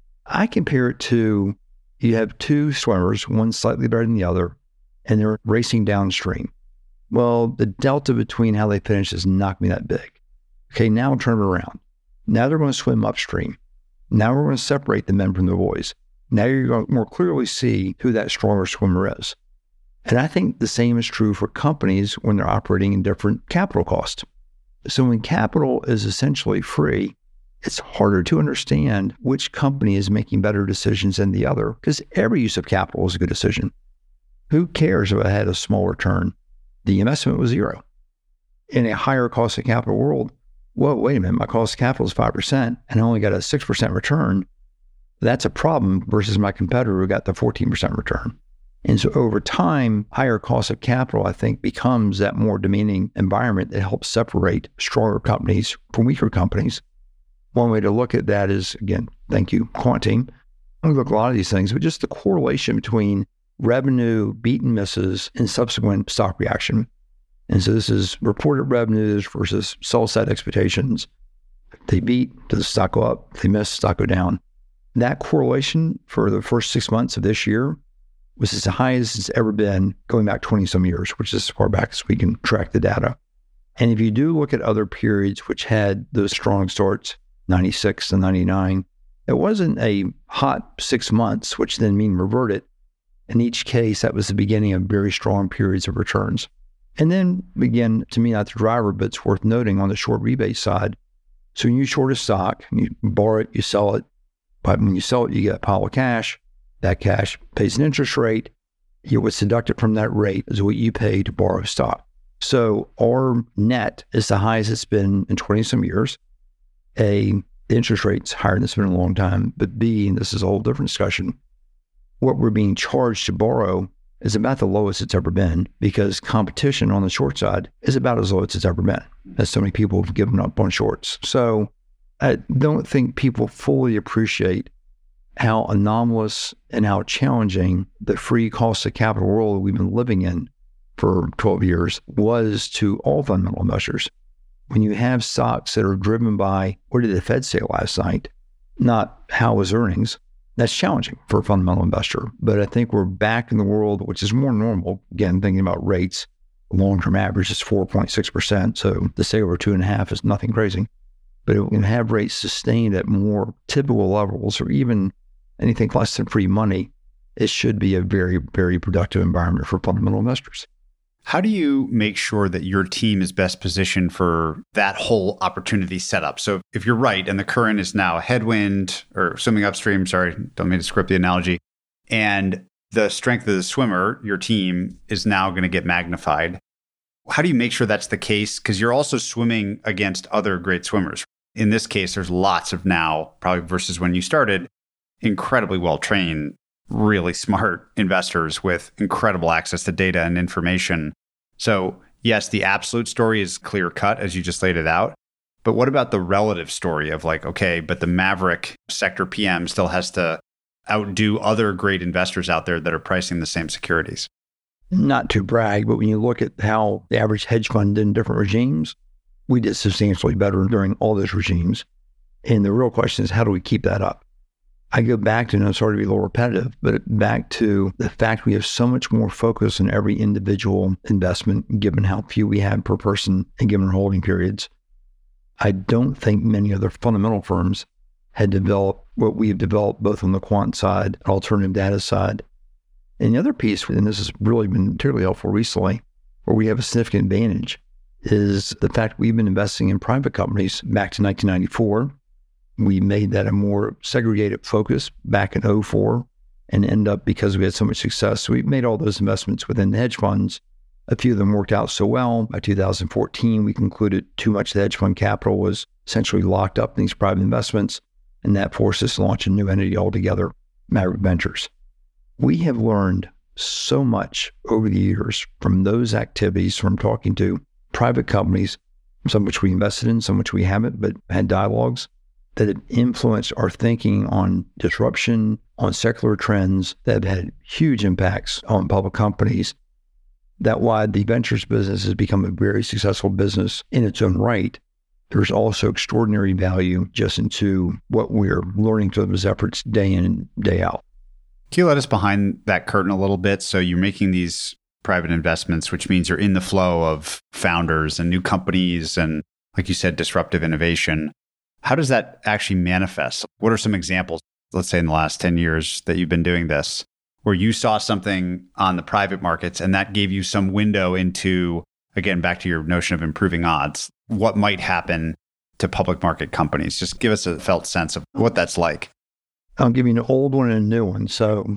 I compare it to, you have two swimmers, one slightly better than the other, and they're racing downstream. Well, the delta between how they finish is not going to be that big. Okay, now turn it around. Now they're going to swim upstream. Now we're going to separate the men from the boys. Now you're going to more clearly see who that stronger swimmer is. And I think the same is true for companies when they're operating in different capital costs. So when capital is essentially free, it's harder to understand which company is making better decisions than the other, because every use of capital is a good decision. Who cares if I had a small return? The investment was zero. In a higher cost of capital world, whoa, wait a minute, my cost of capital is 5% and I only got a 6% return. That's a problem versus my competitor who got the 14% return. And so over time, higher cost of capital, I think, becomes that more demeaning environment that helps separate stronger companies from weaker companies. One way to look at that is, again, thank you, quant team. We look at a lot of these things, but just the correlation between revenue, beat and misses, and subsequent stock reaction. And so this is reported revenues versus sell-side expectations. If they beat, does the stock go up? If they miss, stock go down. That correlation for the first 6 months of this year was as high as it's ever been going back 20-some years, which is as far back as we can track the data. And if you do look at other periods which had those strong starts, 96 and 99, it wasn't a hot 6 months, which then mean reverted. In each case, that was the beginning of very strong periods of returns. And then, again, to me, not the driver, but it's worth noting on the short rebate side. So when you short a stock, you borrow it, you sell it. But when you sell it, you get a pile of cash. That cash pays an interest rate. What's deducted from that rate is what you pay to borrow stock. So our net is the highest it's been in 20-some years. A, the interest rate's higher than it's been in a long time. But B, and this is a whole different discussion, what we're being charged to borrow is about the lowest it's ever been, because competition on the short side is about as low as it's ever been, as so many people have given up on shorts. So I don't think people fully appreciate how anomalous and how challenging the free cost of capital world we've been living in for 12 years was to all fundamental investors. When you have stocks that are driven by, what did the Fed say last night? Not how was earnings. That's challenging for a fundamental investor. But I think we're back in the world, which is more normal. Again, thinking about rates, long-term average is 4.6%. So to say over 2.5 is nothing crazy. But if we can have rates sustained at more typical levels, or even anything less than free money, it should be a very, very productive environment for fundamental investors. How do you make sure that your team is best positioned for that whole opportunity setup? So if you're right, and the current is now a headwind or swimming upstream, sorry, don't mean to script the analogy, and the strength of the swimmer, your team, is now going to get magnified. How do you make sure that's the case? Because you're also swimming against other great swimmers. In this case, there's lots of now, probably versus when you started, incredibly well-trained, really smart investors with incredible access to data and information. So yes, the absolute story is clear cut as you just laid it out. But what about the relative story of like, okay, but the maverick sector PM still has to outdo other great investors out there that are pricing the same securities? Not to brag, but when you look at how the average hedge fund did in different regimes, we did substantially better during all those regimes. And the real question is, how do we keep that up? I go back to, and I'm sorry to be a little repetitive, but back to the fact we have so much more focus on every individual investment, given how few we have per person and given our holding periods. I don't think many other fundamental firms had developed what we have developed both on the quant side and alternative data side. And the other piece, and this has really been terribly helpful recently, where we have a significant advantage, is the fact we've been investing in private companies back to 1994. We made that a more segregated focus back in 2004 and end up, because we had so much success, so we made all those investments within the hedge funds. A few of them worked out so well. By 2014, we concluded too much of the hedge fund capital was essentially locked up in these private investments, and that forced us to launch a new entity altogether, Maverick Ventures. We have learned so much over the years from those activities, from talking to private companies, some which we invested in, some which we haven't, but had dialogues that have influenced our thinking on disruption, on secular trends that have had huge impacts on public companies. That why the ventures business has become a very successful business in its own right. There's also extraordinary value just into what we're learning through those efforts day in and day out. Can you let us behind that curtain a little bit? So you're making these private investments, which means you're in the flow of founders and new companies and, like you said, disruptive innovation. How does that actually manifest? What are some examples, let's say in the last 10 years that you've been doing this, where you saw something on the private markets and that gave you some window into, again, back to your notion of improving odds, what might happen to public market companies? Just give us a felt sense of what that's like. I'll give you an old one and a new one. So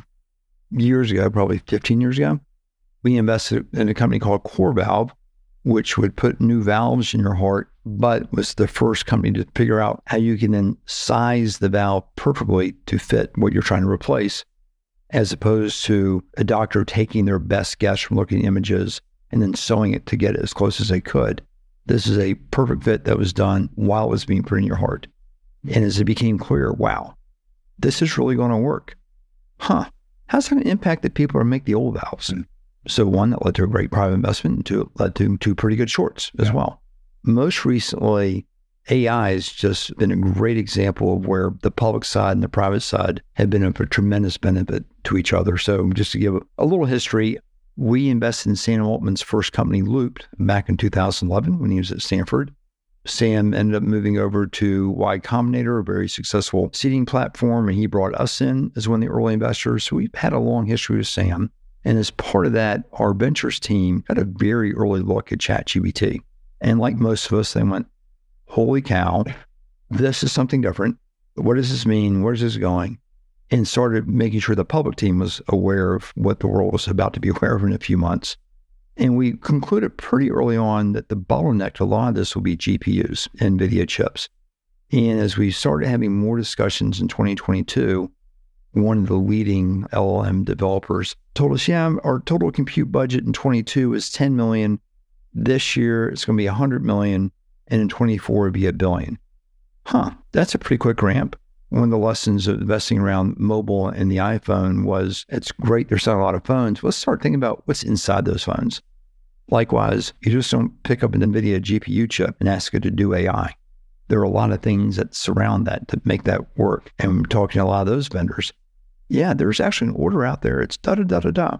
years ago, probably 15 years ago, we invested in a company called CoreValve, which would put new valves in your heart, but was the first company to figure out how you can then size the valve perfectly to fit what you're trying to replace, as opposed to a doctor taking their best guess from looking at images and then sewing it to get it as close as they could. This is a perfect fit that was done while it was being put in your heart. And as it became clear, wow, this is really going to work. How's that going to impact the people who make the old valves? And so one, that led to a great private investment, and two, led to two pretty good shorts as well. Most recently, AI has just been a great example of where the public side and the private side have been of a tremendous benefit to each other. So just to give a little history, we invested in Sam Altman's first company, Looped, back in 2011 when he was at Stanford. Sam ended up moving over to Y Combinator, a very successful seeding platform, and he brought us in as one of the early investors. So we've had a long history with Sam. And as part of that, our ventures team had a very early look at ChatGPT. And like most of us, they went, holy cow, this is something different. What does this mean? Where's this going? And started making sure the public team was aware of what the world was about to be aware of in a few months. And we concluded pretty early on that the bottleneck to a lot of this will be GPUs, NVIDIA chips. And as we started having more discussions in 2022, one of the leading LLM developers told us, our total compute budget in 22 is 10 million. This year, it's going to be 100 million. And in 24, it'd be $1 billion. That's a pretty quick ramp. One of the lessons of investing around mobile and the iPhone was, it's great, there's not a lot of phones. Let's start thinking about what's inside those phones. Likewise, you just don't pick up an NVIDIA GPU chip and ask it to do AI. There are a lot of things that surround that to make that work. And we're talking to a lot of those vendors. There's actually an order out there. It's da-da-da-da-da.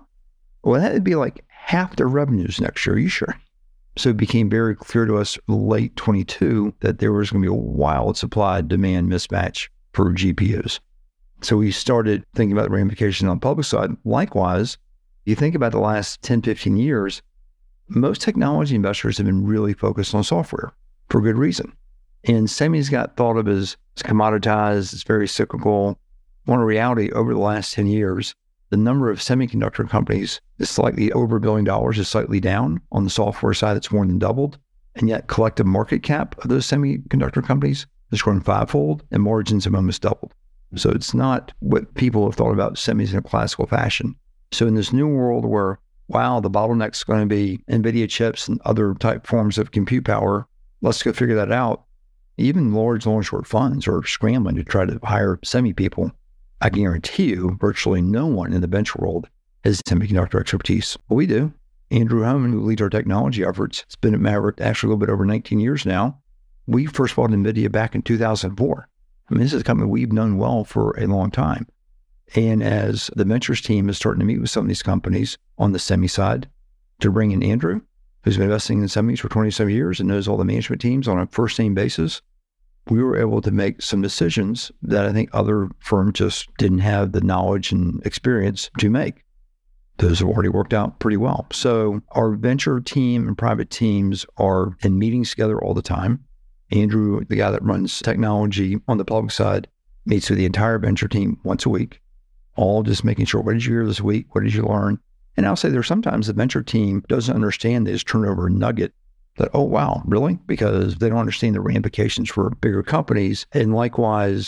Well, that would be like half their revenues next year. Are you sure? So it became very clear to us late 22 that there was going to be a wild supply-demand mismatch for GPUs. So we started thinking about the ramifications on the public side. Likewise, you think about the last 10, 15 years, most technology investors have been really focused on software for good reason. And semis got thought of as commoditized, it's very cyclical. When in reality, over the last 10 years, the number of semiconductor companies is slightly over $1 billion, is slightly down. On the software side, it's more than doubled. And yet collective market cap of those semiconductor companies has grown fivefold and margins have almost doubled. So it's not what people have thought about semis in a classical fashion. So in this new world where, wow, the bottleneck's going to be NVIDIA chips and other type forms of compute power, let's go figure that out. Even large long-short funds are scrambling to try to hire semi people. I guarantee you, virtually no one in the venture world has semiconductor expertise. Well, we do. Andrew Homan, who leads our technology efforts, has been at Maverick actually a little bit over 19 years now. We first bought NVIDIA back in 2004. This is a company we've known well for a long time. And as the ventures team is starting to meet with some of these companies on the semi side to bring in Andrew, who's been investing in semis for 27 years and knows all the management teams on a first-name basis, we were able to make some decisions that I think other firms just didn't have the knowledge and experience to make. Those have already worked out pretty well. So our venture team and private teams are in meetings together all the time. Andrew, the guy that runs technology on the public side, meets with the entire venture team once a week, all just making sure, what did you hear this week? What did you learn? And I'll say there's sometimes the venture team doesn't understand this turnover nugget that, oh, wow, really? Because they don't understand the ramifications for bigger companies. And likewise,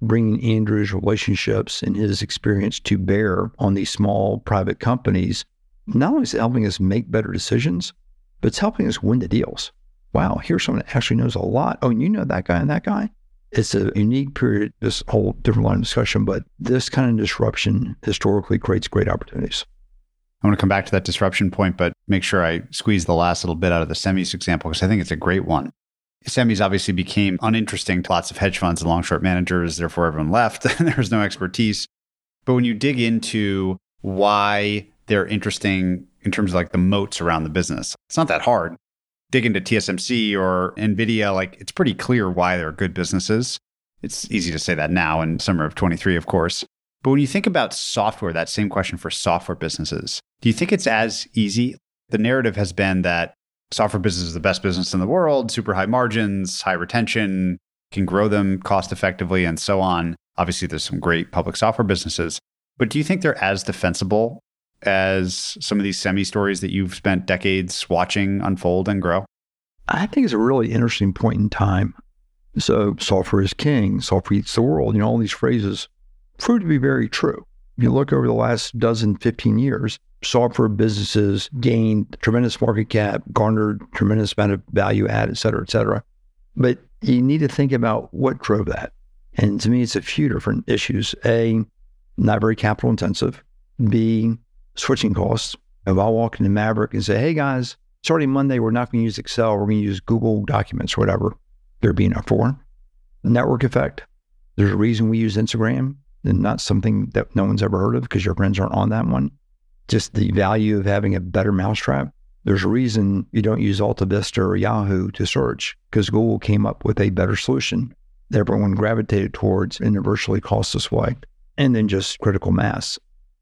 bringing Andrew's relationships and his experience to bear on these small private companies, not only is it helping us make better decisions, but it's helping us win the deals. Wow, here's someone that actually knows a lot. Oh, and you know that guy and that guy? It's a unique period, this whole different line of discussion, but this kind of disruption historically creates great opportunities. I want to come back to that disruption point, but make sure I squeeze the last little bit out of the semis example, because I think it's a great one. Semis obviously became uninteresting to lots of hedge funds and long-short managers, therefore everyone left, and there was no expertise. But when you dig into why they're interesting in terms of like the moats around the business, it's not that hard. Dig into TSMC or NVIDIA, like it's pretty clear why they're good businesses. It's easy to say that now in summer of 23, of course. But when you think about software, that same question for software businesses, do you think it's as easy? The narrative has been that software business is the best business in the world, super high margins, high retention, can grow them cost effectively and so on. Obviously, there's some great public software businesses. But do you think they're as defensible as some of these semi stories that you've spent decades watching unfold and grow? I think it's a really interesting point in time. So software is king, software eats the world, all these phrases prove to be very true. If you look over the last 15 years, software businesses gained tremendous market cap, garnered tremendous amount of value add, et cetera, et cetera. But you need to think about what drove that. And to me, it's a few different issues. A, not very capital intensive. B, switching costs. If I walk into Maverick and say, hey guys, starting Monday, we're not going to use Excel, we're going to use Google Documents or whatever, there'd be enough for. Network effect. There's a reason we use Instagram and not something that no one's ever heard of because your friends aren't on that one. Just the value of having a better mousetrap. There's a reason you don't use Alta Vista or Yahoo to search because Google came up with a better solution that everyone gravitated towards in a virtually costless way. And then just critical mass.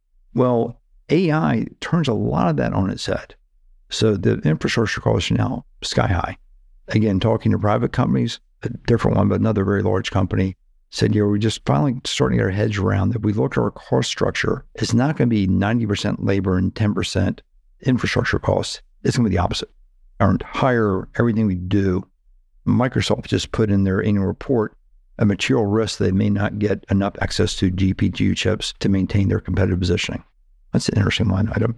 Well, AI turns a lot of that on its head. So the infrastructure costs are now sky high. Again, talking to private companies, a different one, but another very large company said, we're just finally starting to get our heads around that we look at our cost structure. It's not going to be 90% labor and 10% infrastructure costs. It's going to be the opposite. Our entire, everything we do, Microsoft just put in their annual report a material risk they may not get enough access to GPU chips to maintain their competitive positioning. That's an interesting line item.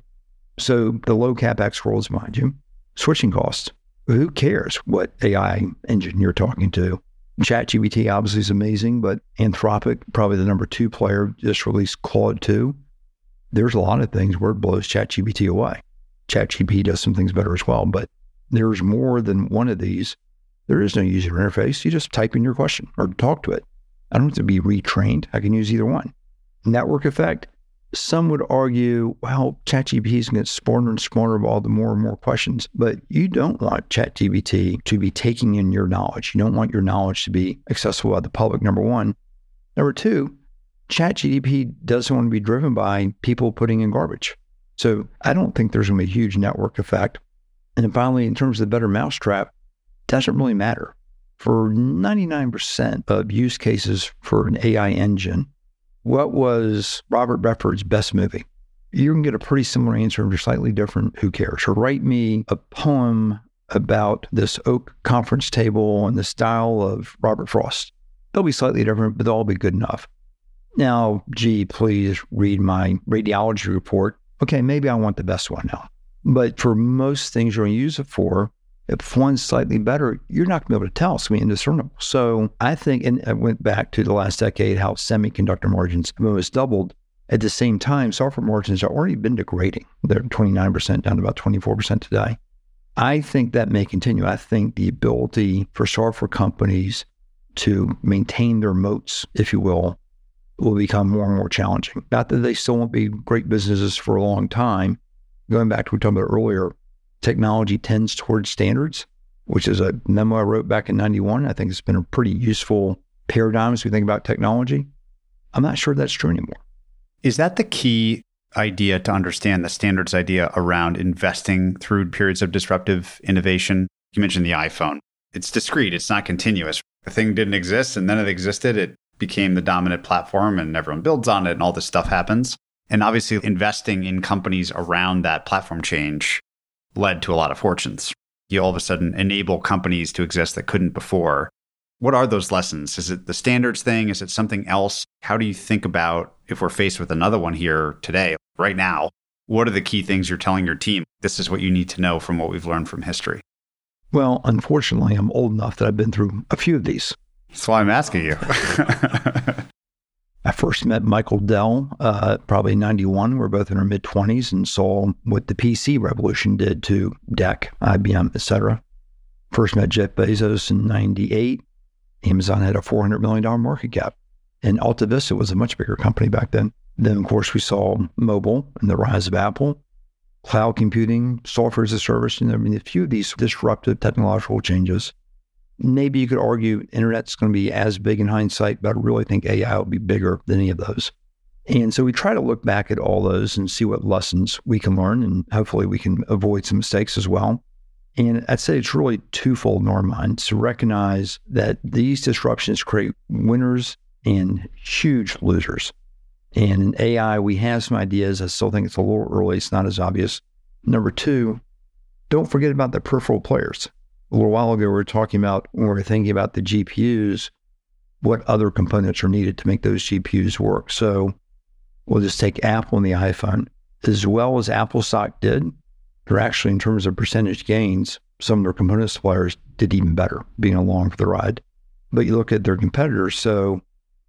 So the low CapEx world is behind you. Switching costs. Who cares what AI engine you're talking to? ChatGPT obviously is amazing, but Anthropic, probably the number 2 player, just released Claude 2. There's a lot of things where it blows ChatGPT away. ChatGPT does some things better as well, but there's more than one of these. There is no user interface. You just type in your question or talk to it. I don't have to be retrained. I can use either one. Network effect. Some would argue, well, ChatGPT is going to get smarter and smarter of all the more and more questions, but you don't want ChatGPT to be taking in your knowledge. You don't want your knowledge to be accessible by the public, number one. Number two, ChatGPT doesn't want to be driven by people putting in garbage. So I don't think there's going to be a huge network effect. And then finally, in terms of the better mousetrap, it doesn't really matter. For 99% of use cases for an AI engine, what was Robert Redford's best movie? You can get a pretty similar answer if you're slightly different. Who cares? Or write me a poem about this oak conference table in the style of Robert Frost. They'll be slightly different, but they'll all be good enough. Now, gee, please read my radiology report. Okay, maybe I want the best one now. But for most things you're going to use it for, if one's slightly better, you're not going to be able to tell. It's going to be indiscernible. So I think, and I went back to the last decade, how semiconductor margins have almost doubled. At the same time, software margins have already been degrading. They're 29% down to about 24% today. I think that may continue. I think the ability for software companies to maintain their moats, if you will become more and more challenging. Not that they still won't be great businesses for a long time. Going back to what we talked about earlier, technology tends towards standards, which is a memo I wrote back in 91. I think it's been a pretty useful paradigm as we think about technology. I'm not sure that's true anymore. Is that the key idea to understand the standards idea around investing through periods of disruptive innovation? You mentioned the iPhone. It's discrete. It's not continuous. The thing didn't exist and then it existed. It became the dominant platform and everyone builds on it and all this stuff happens. And obviously investing in companies around that platform change led to a lot of fortunes. You all of a sudden enable companies to exist that couldn't before. What are those lessons? Is it the standards thing? Is it something else? How do you think about if we're faced with another one here today, right now? What are the key things you're telling your team? This is what you need to know from what we've learned from history. Well, unfortunately, I'm old enough that I've been through a few of these. That's why I'm asking you. I first met Michael Dell, probably in 91. We're both in our mid-20s and saw what the PC revolution did to DEC, IBM, etc. First met Jeff Bezos in 98. Amazon had a $400 million market cap. And Alta Vista was a much bigger company back then. Then, of course, we saw mobile and the rise of Apple, cloud computing, software as a service. And I mean, a few of these disruptive technological changes. Maybe you could argue internet's going to be as big in hindsight, but I really think AI will be bigger than any of those. And so we try to look back at all those and see what lessons we can learn, and hopefully we can avoid some mistakes as well. And I'd say it's really twofold in our minds to recognize that these disruptions create winners and huge losers. And in AI, we have some ideas. I still think it's a little early. It's not as obvious. Number two, don't forget about the peripheral players. A little while ago, we were talking about, when we were thinking about the GPUs, what other components are needed to make those GPUs work. So we'll just take Apple and the iPhone. As well as Apple stock did, they're actually, in terms of percentage gains, some of their component suppliers did even better, being along for the ride. But you look at their competitors. So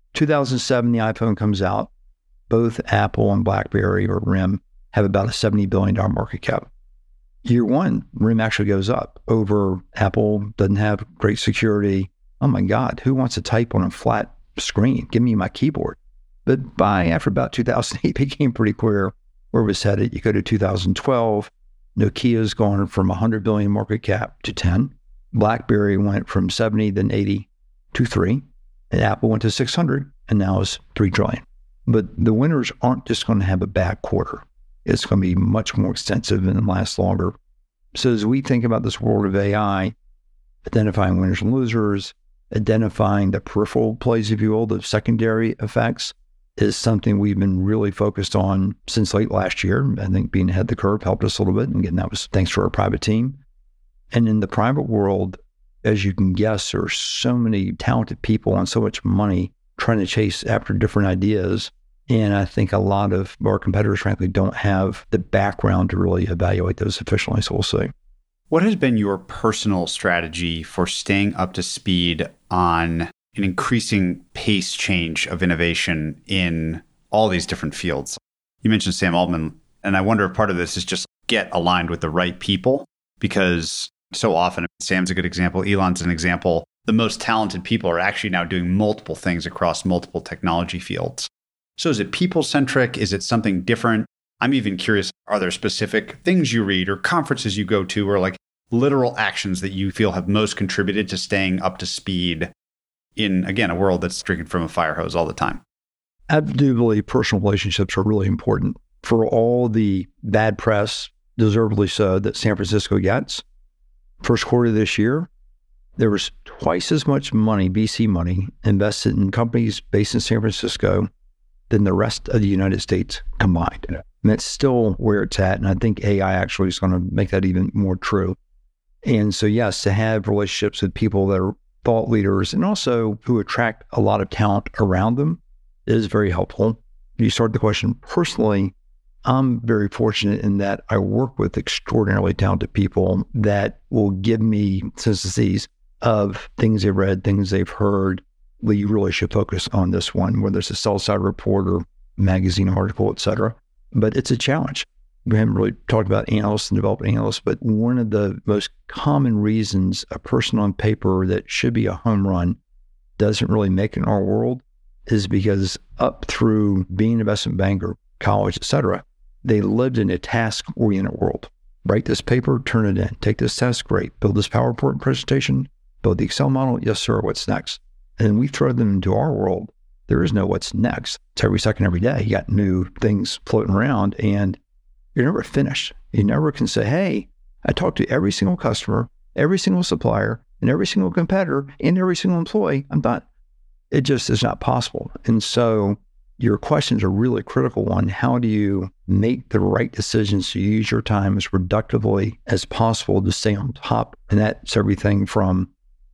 2007, the iPhone comes out. Both Apple and BlackBerry, or RIM, have about a $70 billion market cap. Year one, RIM actually goes up over Apple, doesn't have great security. Oh my God, who wants to type on a flat screen? Give me my keyboard. But after about 2008, it became pretty clear where it was headed. You go to 2012, Nokia's gone from 100 billion market cap to 10. BlackBerry went from 70, then 80 to 3. And Apple went to 600 and now is 3 trillion. But the winners aren't just going to have a bad quarter. It's going to be much more extensive and last longer. So as we think about this world of AI, identifying winners and losers, identifying the peripheral plays, if you will, the secondary effects, is something we've been really focused on since late last year. I think being ahead of the curve helped us a little bit. And again, that was thanks to our private team. And in the private world, as you can guess, there are so many talented people and so much money trying to chase after different ideas. And I think a lot of our competitors, frankly, don't have the background to really evaluate those efficiently. So we'll see. What has been your personal strategy for staying up to speed on an increasing pace change of innovation in all these different fields? You mentioned Sam Altman, and I wonder if part of this is just get aligned with the right people, because so often, Sam's a good example, Elon's an example, the most talented people are actually now doing multiple things across multiple technology fields. So is it people-centric? Is it something different? I'm even curious, are there specific things you read or conferences you go to or like literal actions that you feel have most contributed to staying up to speed in, again, a world that's drinking from a fire hose all the time? I do believe personal relationships are really important. For all the bad press, deservedly so, that San Francisco gets, first quarter of this year, there was twice as much money, VC money, invested in companies based in San Francisco than the rest of the United States combined. Yeah. And that's still where it's at. And I think AI actually is going to make that even more true. And so, yes, to have relationships with people that are thought leaders and also who attract a lot of talent around them is very helpful. You start the question, personally, I'm very fortunate in that I work with extraordinarily talented people that will give me syntheses of things they've read, things they've heard. Well, you really should focus on this one, whether it's a sell-side report or magazine article, et cetera. But it's a challenge. We haven't really talked about analysts and development analysts, but one of the most common reasons a person on paper that should be a home run doesn't really make it in our world is because up through being an investment banker, college, et cetera, they lived in a task-oriented world. Write this paper, turn it in. Take this test, great. Build this PowerPoint presentation, build the Excel model, yes, sir, what's next? And we throw them into our world. There is no what's next. It's every second, every day. You got new things floating around and you're never finished. You never can say, hey, I talked to every single customer, every single supplier, and every single competitor, and every single employee. I'm done. It just is not possible. And so your questions are really critical one. How do you make the right decisions to use your time as productively as possible to stay on top? And that's everything from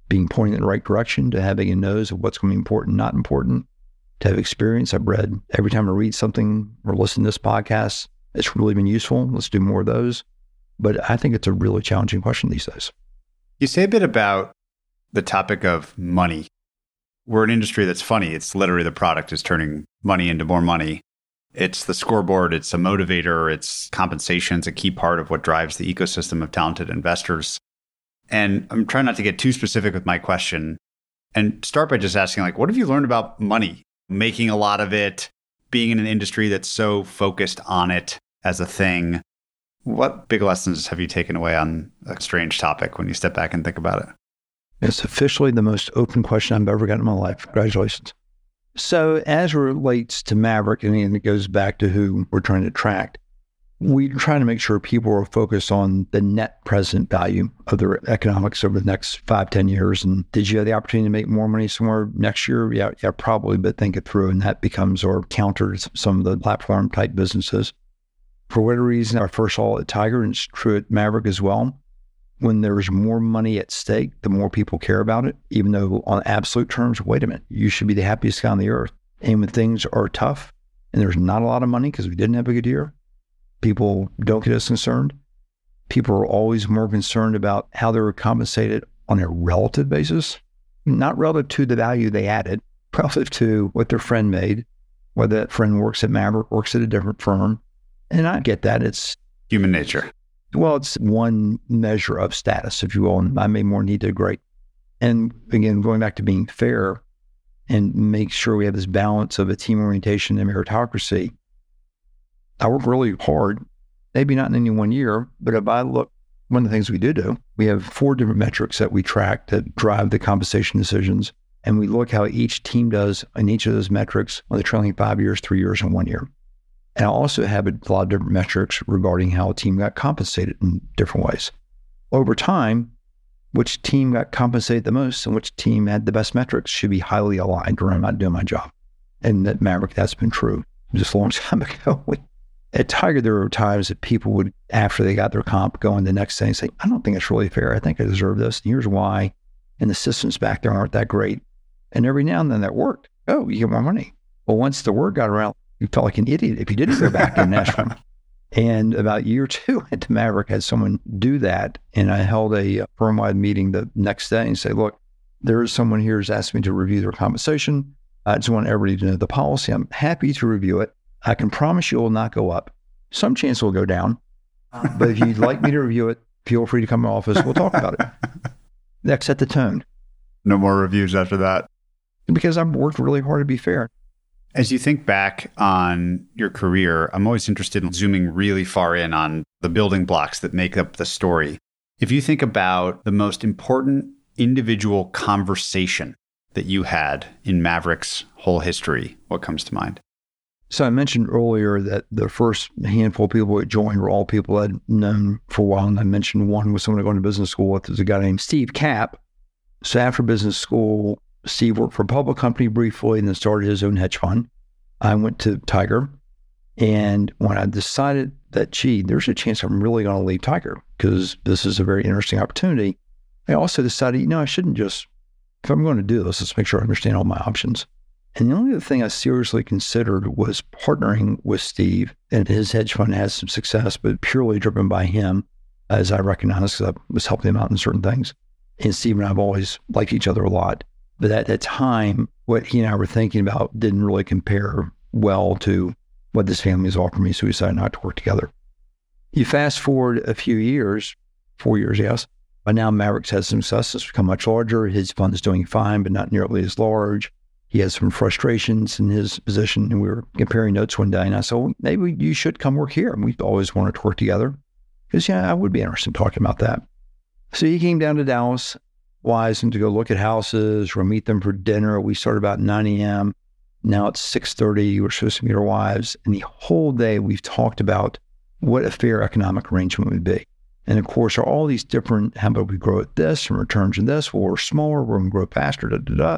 being pointed in the right direction, to having a nose of what's going to be important, not important, to have experience. I've read every time I read something or listen to this podcast, it's really been useful. Let's do more of those. But I think it's a really challenging question these days. You say a bit about the topic of money. We're an industry that's funny. It's literally the product is turning money into more money. It's the scoreboard. It's a motivator. It's compensation. It's a key part of what drives the ecosystem of talented investors. And I'm trying not to get too specific with my question and start by just asking, like, what have you learned about money? Making a lot of it, being in an industry that's so focused on it as a thing. What big lessons have you taken away on a strange topic when you step back and think about it? It's officially the most open question I've ever gotten in my life. Congratulations. So as it relates to Maverick, and it goes back to who we're trying to attract, we try to make sure people are focused on the net present value of their economics over the next 5-10 years. And did you have the opportunity to make more money somewhere next year? Yeah, probably, but think it through. And that becomes our counter to some of the platform type businesses. For whatever reason, I first saw it at Tiger, and it's true at Maverick as well. When there's more money at stake, the more people care about it, even though on absolute terms, wait a minute, you should be the happiest guy on the earth. And when things are tough and there's not a lot of money because we didn't have a good year, people don't get as concerned. People are always more concerned about how they were compensated on a relative basis, not relative to the value they added, relative to what their friend made, whether that friend works at Maverick, works at a different firm. And I get that. It's human nature. Well, it's one measure of status, if you will, and I may more need to grade. And again, going back to being fair and make sure we have this balance of a team orientation and meritocracy. I work really hard, maybe not in any one year, but if I look, one of the things we do, we have 4 different metrics that we track that drive the compensation decisions. And we look how each team does in each of those metrics on the trailing 5 years, 3 years, and 1 year. And I also have a lot of different metrics regarding how a team got compensated in different ways. Over time, which team got compensated the most and which team had the best metrics should be highly aligned, or I'm not doing my job. And at Maverick, that's been true just a long time ago. At Tiger, there were times that people would, after they got their comp, go in the next day and say, I don't think it's really fair. I think I deserve this. And here's why. And the systems back there aren't that great. And every now and then that worked. Oh, you get more money. Well, once the word got around, you felt like an idiot if you didn't go back in Nashville. And about a year or two at Maverick, had someone do that. And I held a firm-wide meeting the next day and say, look, there is someone here who's asked me to review their compensation. I just want everybody to know the policy. I'm happy to review it. I can promise you it will not go up. Some chance it will go down. But if you'd like me to review it, feel free to come to my office. We'll talk about it. That set the tone. No more reviews after that. Because I've worked really hard to be fair. As you think back on your career, I'm always interested in zooming really far in on the building blocks that make up the story. If you think about the most important individual conversation that you had in Maverick's whole history, what comes to mind? So I mentioned earlier that the first handful of people that joined were all people I'd known for a while. And I mentioned one was someone I went to business school with. There's a guy named Steve Kapp. So after business school, Steve worked for a public company briefly and then started his own hedge fund. I went to Tiger. And when I decided that, gee, there's a chance I'm really going to leave Tiger because this is a very interesting opportunity, I also decided, I shouldn't just, if I'm going to do this, let's make sure I understand all my options. And the only other thing I seriously considered was partnering with Steve, and his hedge fund has some success, but purely driven by him, as I recognize, because I was helping him out in certain things. And Steve and I have always liked each other a lot. But at that time, what he and I were thinking about didn't really compare well to what this family has offered me, so we decided not to work together. You fast forward a few years, 4 years, yes. By now, Maverick's had some success. It's become much larger. His fund is doing fine, but not nearly as large. He has some frustrations in his position, and we were comparing notes one day, and I said, well, maybe you should come work here. And we've always wanted to work together because, I would be interested in talking about that. So he came down to Dallas, Wise, and to go look at houses or meet them for dinner. We started about 9 a.m. Now it's 6:30. We're supposed to meet our wives. And the whole day we've talked about what a fair economic arrangement would be. And of course, are all these different, how about we grow at this and returns in this, or we're smaller, we're going to grow faster,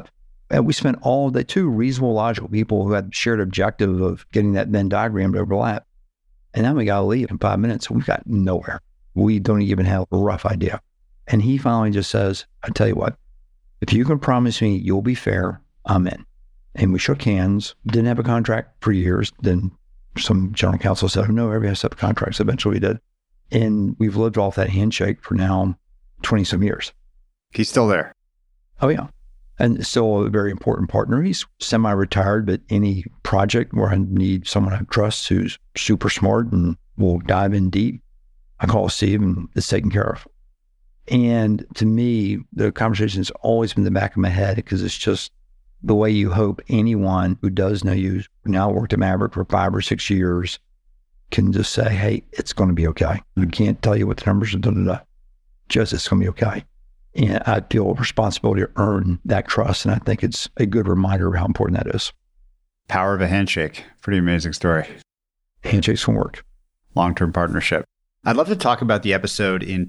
And we spent all of the 2 reasonable, logical people who had shared objective of getting that Venn diagram to overlap. And now we got to leave in 5 minutes. We've got nowhere. We don't even have a rough idea. And he finally just says, I tell you what, If you can promise me you'll be fair, I'm in. And we shook hands, didn't have a contract for years. Then some general counsel said, no, everybody has to have contracts. Eventually we did. And we've lived off that handshake for now 20 some years. He's still there. Oh, yeah. And still a very important partner. He's semi-retired, but any project where I need someone I trust who's super smart and will dive in deep, I call Steve and it's taken care of. And to me, the conversation's always been in the back of my head because it's just the way you hope anyone who does know you, now worked at Maverick for 5 or 6 years, can just say, hey, it's going to be okay. I can't tell you what the numbers are, just it's going to be okay. And I feel a responsibility to earn that trust. And I think it's a good reminder of how important that is. Power of a handshake. Pretty amazing story. Handshakes can work. Long-term partnership. I'd love to talk about the episode in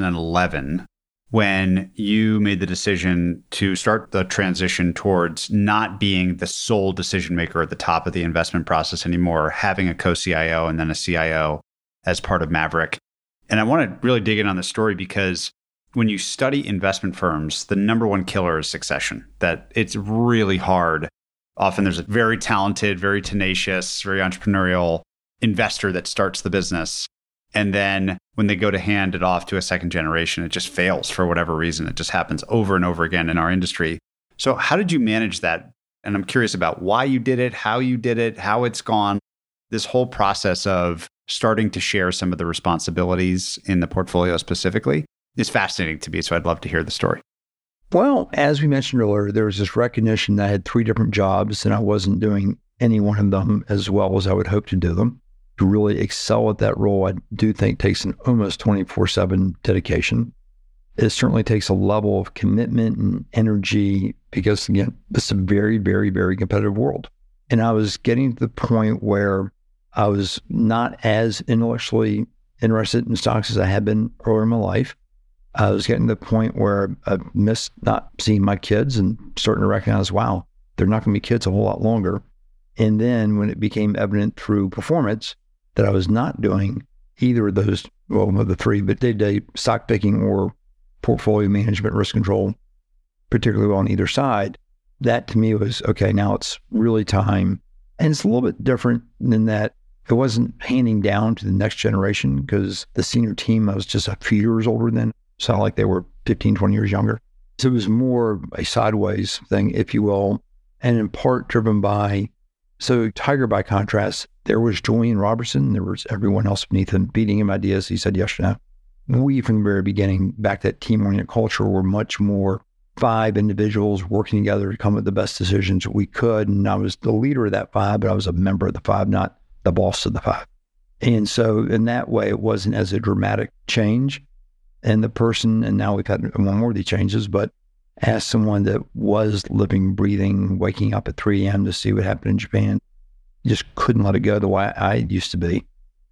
2011 when you made the decision to start the transition towards not being the sole decision maker at the top of the investment process anymore, having a co-CIO and then a CIO as part of Maverick. And I want to really dig in on this story because when you study investment firms, the number one killer is succession, that it's really hard. Often there's a very talented, very tenacious, very entrepreneurial investor that starts the business. And then when they go to hand it off to a second generation, it just fails for whatever reason. It just happens over and over again in our industry. So how did you manage that? And I'm curious about why you did it, how it's gone, this whole process of starting to share some of the responsibilities in the portfolio specifically is fascinating to me. So I'd love to hear the story. Well, as we mentioned earlier, there was this recognition that I had 3 different jobs and I wasn't doing any one of them as well as I would hope to do them. To really excel at that role, I do think takes an almost 24/7 dedication. It certainly takes a level of commitment and energy because, again, it's a very, very, very competitive world. And I was getting to the point where I was not as intellectually interested in stocks as I had been earlier in my life. I was getting to the point where I missed not seeing my kids and starting to recognize, wow, they're not going to be kids a whole lot longer. And then when it became evident through performance that I was not doing either of those, well, of the 3, but day-to-day stock picking or portfolio management, risk control, particularly well on either side, that to me was, okay, now it's really time. And it's a little bit different than that. It wasn't handing down to the next generation because the senior team, I was just a few years older than. It's not like they were 15, 20 years younger. So it was more a sideways thing, if you will, and in part driven by, so Tiger, by contrast, there was Julian Robertson, there was everyone else beneath him feeding him ideas. He said yes or no. We, from the very beginning, back that team-oriented culture, were much more 5 individuals working together to come up with the best decisions we could. And I was the leader of that 5, but I was a member of the 5, not the boss of the 5. And so in that way, it wasn't as a dramatic change. And the person, and now we've had one more of these changes, but as someone that was living, breathing, waking up at 3 a.m. to see what happened in Japan, just couldn't let it go the way I used to be.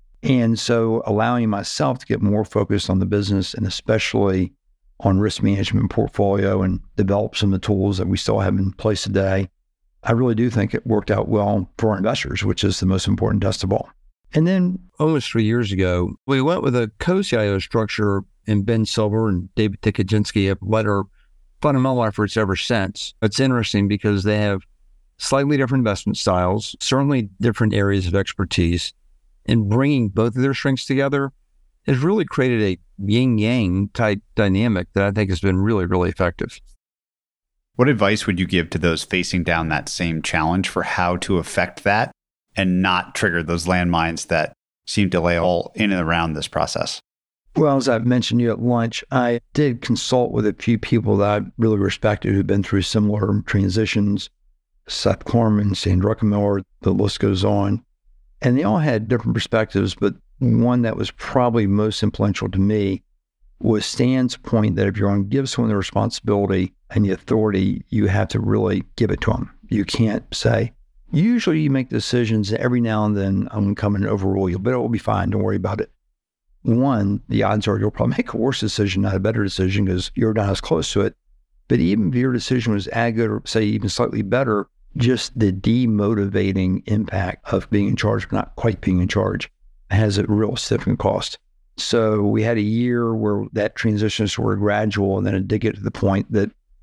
And so allowing myself to get more focused on the business and especially on risk management portfolio and develop some of the tools that we still have in place today, I really do think it worked out well for our investors, which is the most important test of all. And then almost 3 years ago, we went with a co-CIO structure, and Ben Silver and David Tikaczynski have led our fundamental efforts ever since. It's interesting because they have slightly different investment styles, certainly different areas of expertise, and bringing both of their strengths together has really created a yin-yang type dynamic that I think has been really, really effective. What advice would you give to those facing down that same challenge for how to affect that and not trigger those landmines that seem to lay all in and around this process? Well, as I mentioned to you at lunch, I did consult with a few people that I really respected who've been through similar transitions. Seth Klarman, Sandra Druckenmiller, the list goes on. And they all had different perspectives, but one that was probably most influential to me was Stan's point that if you're going to give someone the responsibility and the authority, you have to really give it to them. You can't say, usually you make decisions every now and then I'm going to come in and overrule you, but it will be fine. Don't worry about it. One, the odds are you'll probably make a worse decision, not a better decision, because you're not as close to it. But even if your decision was as good or say even slightly better, just the demotivating impact of being in charge, but not quite being in charge, has a real significant cost. So we had a year where that transition was sort of gradual, and then it did get to the point that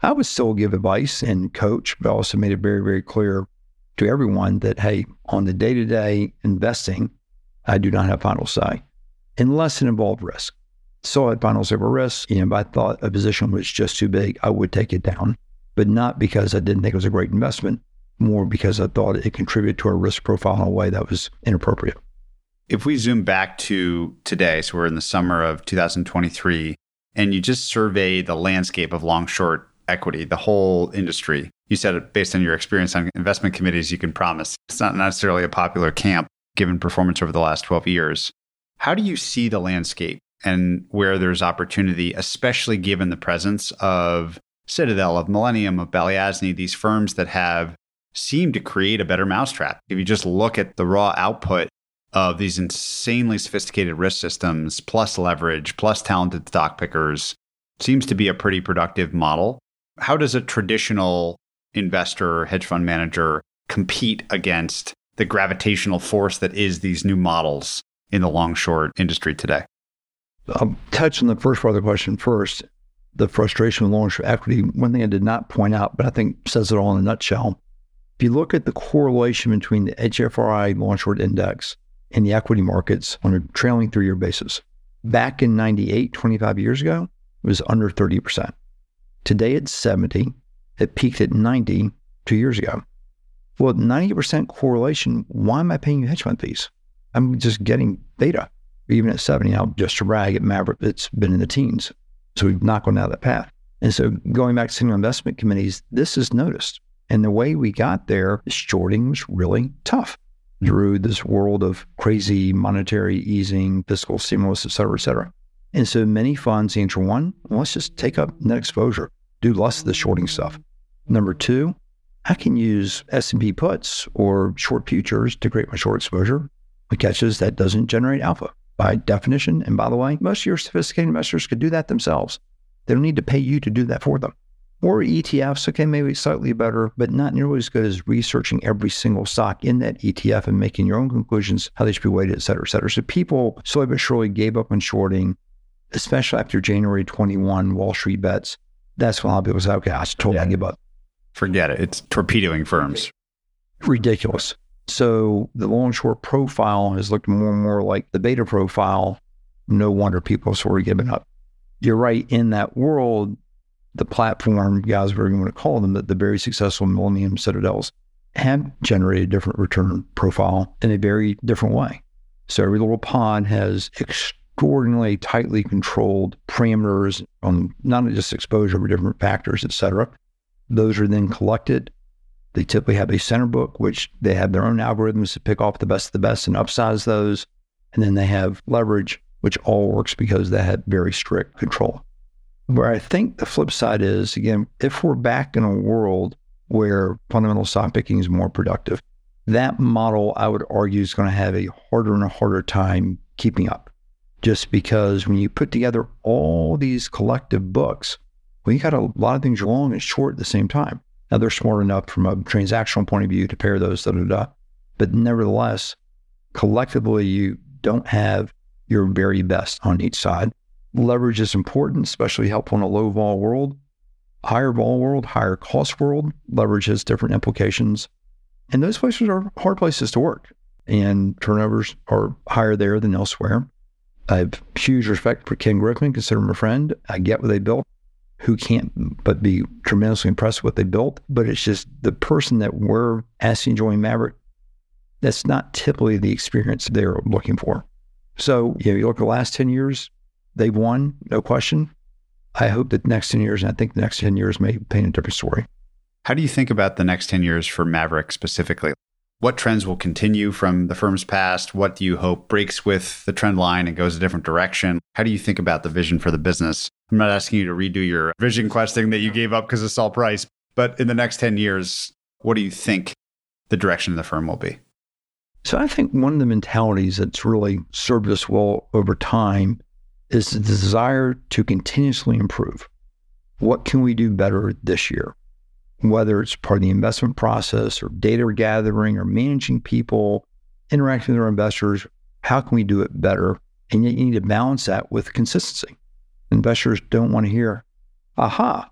I would still give advice and coach, but also made it very, very clear to everyone that, hey, on the day-to-day investing, I do not have final say, unless it involved risk. So I had final say over risk. If I thought a position was just too big, I would take it down, but not because I didn't think it was a great investment, more because I thought it contributed to our risk profile in a way that was inappropriate. If we zoom back to today, so we're in the summer of 2023, and you just survey the landscape of long-short equity, the whole industry, you said it based on your experience on investment committees, you can promise it's not necessarily a popular camp given performance over the last 12 years. How do you see the landscape and where there's opportunity, especially given the presence of Citadel, of Millennium, of Balyasny, these firms that have seemed to create a better mousetrap? If you just look at the raw output of these insanely sophisticated risk systems, plus leverage, plus talented stock pickers, seems to be a pretty productive model. How does a traditional investor or hedge fund manager compete against the gravitational force that is these new models in the long-short industry today? I'll touch on the first part of the question first, the frustration with long-short equity. One thing I did not point out, but I think says it all in a nutshell. If you look at the correlation between the HFRI long-short index and the equity markets on a trailing 3-year basis, back in 98, 25 years ago, it was under 30%. Today it's 70. It peaked at 90 2 years ago. Well, 90% correlation, why am I paying you hedge fund fees? I'm just getting beta. Even at 70, now just to brag, at Maverick, it's been in the teens. So we've not gone down that path. And so going back to single investment committees, this is noticed. And the way we got there, shorting was really tough through this world of crazy monetary easing, fiscal stimulus, et cetera, et cetera. And so many funds answer one, let's just take up net exposure, do less of the shorting stuff. Number two, I can use S&P puts or short futures to create my short exposure. The catch is that doesn't generate alpha by definition. And by the way, most of your sophisticated investors could do that themselves. They don't need to pay you to do that for them. Or ETFs, okay, maybe slightly better, but not nearly as good as researching every single stock in that ETF and making your own conclusions, how they should be weighted, et cetera, et cetera. So people slowly but surely gave up on shorting, especially after January 21 Wall Street bets. That's when a lot of people say, okay, I should totally give up. Forget it. It's torpedoing firms. Ridiculous. So the long short profile has looked more and more like the beta profile. No wonder people have sort of given up. You're right. In that world, the platform guys, whatever you want to call them, the very successful Millennium Citadels have generated a different return profile in a very different way. So every little pod has extraordinarily tightly controlled parameters on not just exposure, but different factors, et cetera. Those are then collected. They typically have a center book, which they have their own algorithms to pick off the best of the best and upsize those. And then they have leverage, which all works because they have very strict control. Where I think the flip side is, again, if we're back in a world where fundamental stock picking is more productive, that model, I would argue, is going to have a harder and a harder time keeping up. Just because when you put together all these collective books, well, you got a lot of things long and short at the same time. Now, they're smart enough from a transactional point of view to pair those, but nevertheless, collectively, you don't have your very best on each side. Leverage is important, especially helpful in a low vol world. Higher vol world, higher cost world, leverage has different implications. And those places are hard places to work. And turnovers are higher there than elsewhere. I have huge respect for Ken Griffin, consider him a friend. I get what they built. Who can't but be tremendously impressed with what they built. But it's just the person that we're asking to join Maverick, that's not typically the experience they're looking for. So, you look at the last 10 years, they've won, no question. I hope that the next 10 years, and I think the next 10 years may paint a different story. How do you think about the next 10 years for Maverick specifically? What trends will continue from the firm's past? What do you hope breaks with the trend line and goes a different direction? How do you think about the vision for the business? I'm not asking you to redo your vision questing that you gave up because of Saul Price, but in the next 10 years, what do you think the direction of the firm will be? So I think one of the mentalities that's really served us well over time is the desire to continuously improve. What can we do better this year? Whether it's part of the investment process or data gathering or managing people, interacting with our investors, how can we do it better? And yet you need to balance that with consistency. Investors don't want to hear, aha,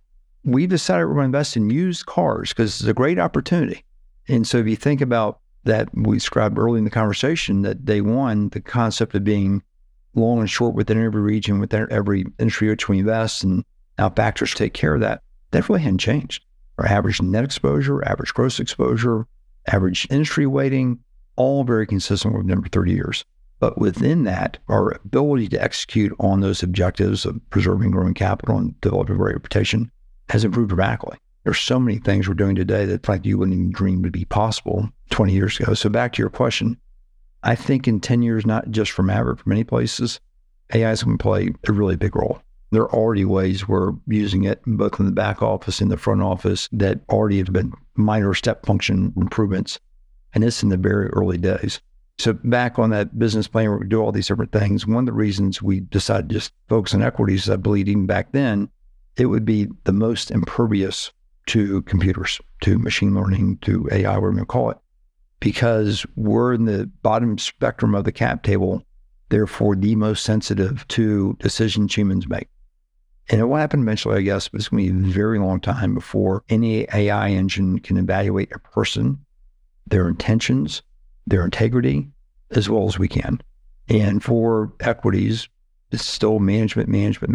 we decided we're going to invest in used cars because it's a great opportunity. And so if you think about that, we described early in the conversation that day one, the concept of being long and short within every region, within every industry which we invest, and how factors take care of that, that really hadn't changed. Our average net exposure, average gross exposure, average industry weighting, all very consistent with number 30 years. But within that, our ability to execute on those objectives of preserving growing capital and developing a great reputation has improved dramatically. There's so many things we're doing today that frankly you wouldn't even dream would be possible 20 years ago. So back to your question, I think in 10 years, not just for Maverick, for many places, AI is going to play a really big role. There are already ways we're using it both in the back office and the front office that already have been minor step function improvements. And it's in the very early days. So back on that business plan where we do all these different things, one of the reasons we decided to just focus on equities is I believe even back then, it would be the most impervious to computers, to machine learning, to AI, whatever you call it, because we're in the bottom spectrum of the cap table, therefore the most sensitive to decisions humans make. And it will happen eventually, I guess, but it's going to be a very long time before any AI engine can evaluate a person, their intentions, their integrity, as well as we can. And for equities, it's still management.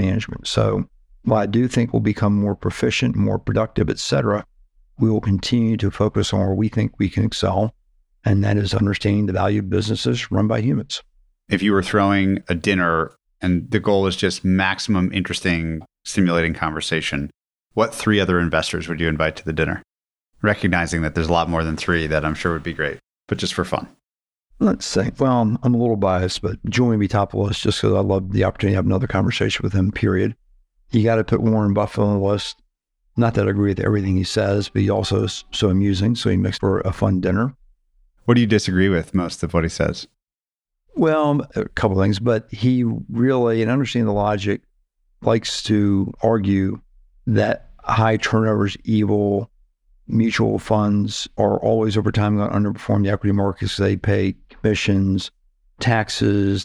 So while I do think we'll become more proficient, more productive, et cetera, we will continue to focus on where we think we can excel. And that is understanding the value of businesses run by humans. If you were throwing a dinner and the goal is just maximum interesting, stimulating conversation, what 3 other investors would you invite to the dinner? Recognizing that there's a lot more than 3 that I'm sure would be great, but just for fun. Let's say, well, I'm a little biased, but Julian would be top of the list just because I love the opportunity to have another conversation with him, period. You got to put Warren Buffett on the list. Not that I agree with everything he says, but he also is so amusing, so he makes for a fun dinner. What do you disagree with most of what he says? Well, a couple of things, but he really, and understanding the logic, likes to argue that high turnover is evil. Mutual funds are always over time going to underperform the equity markets. They pay commissions, taxes,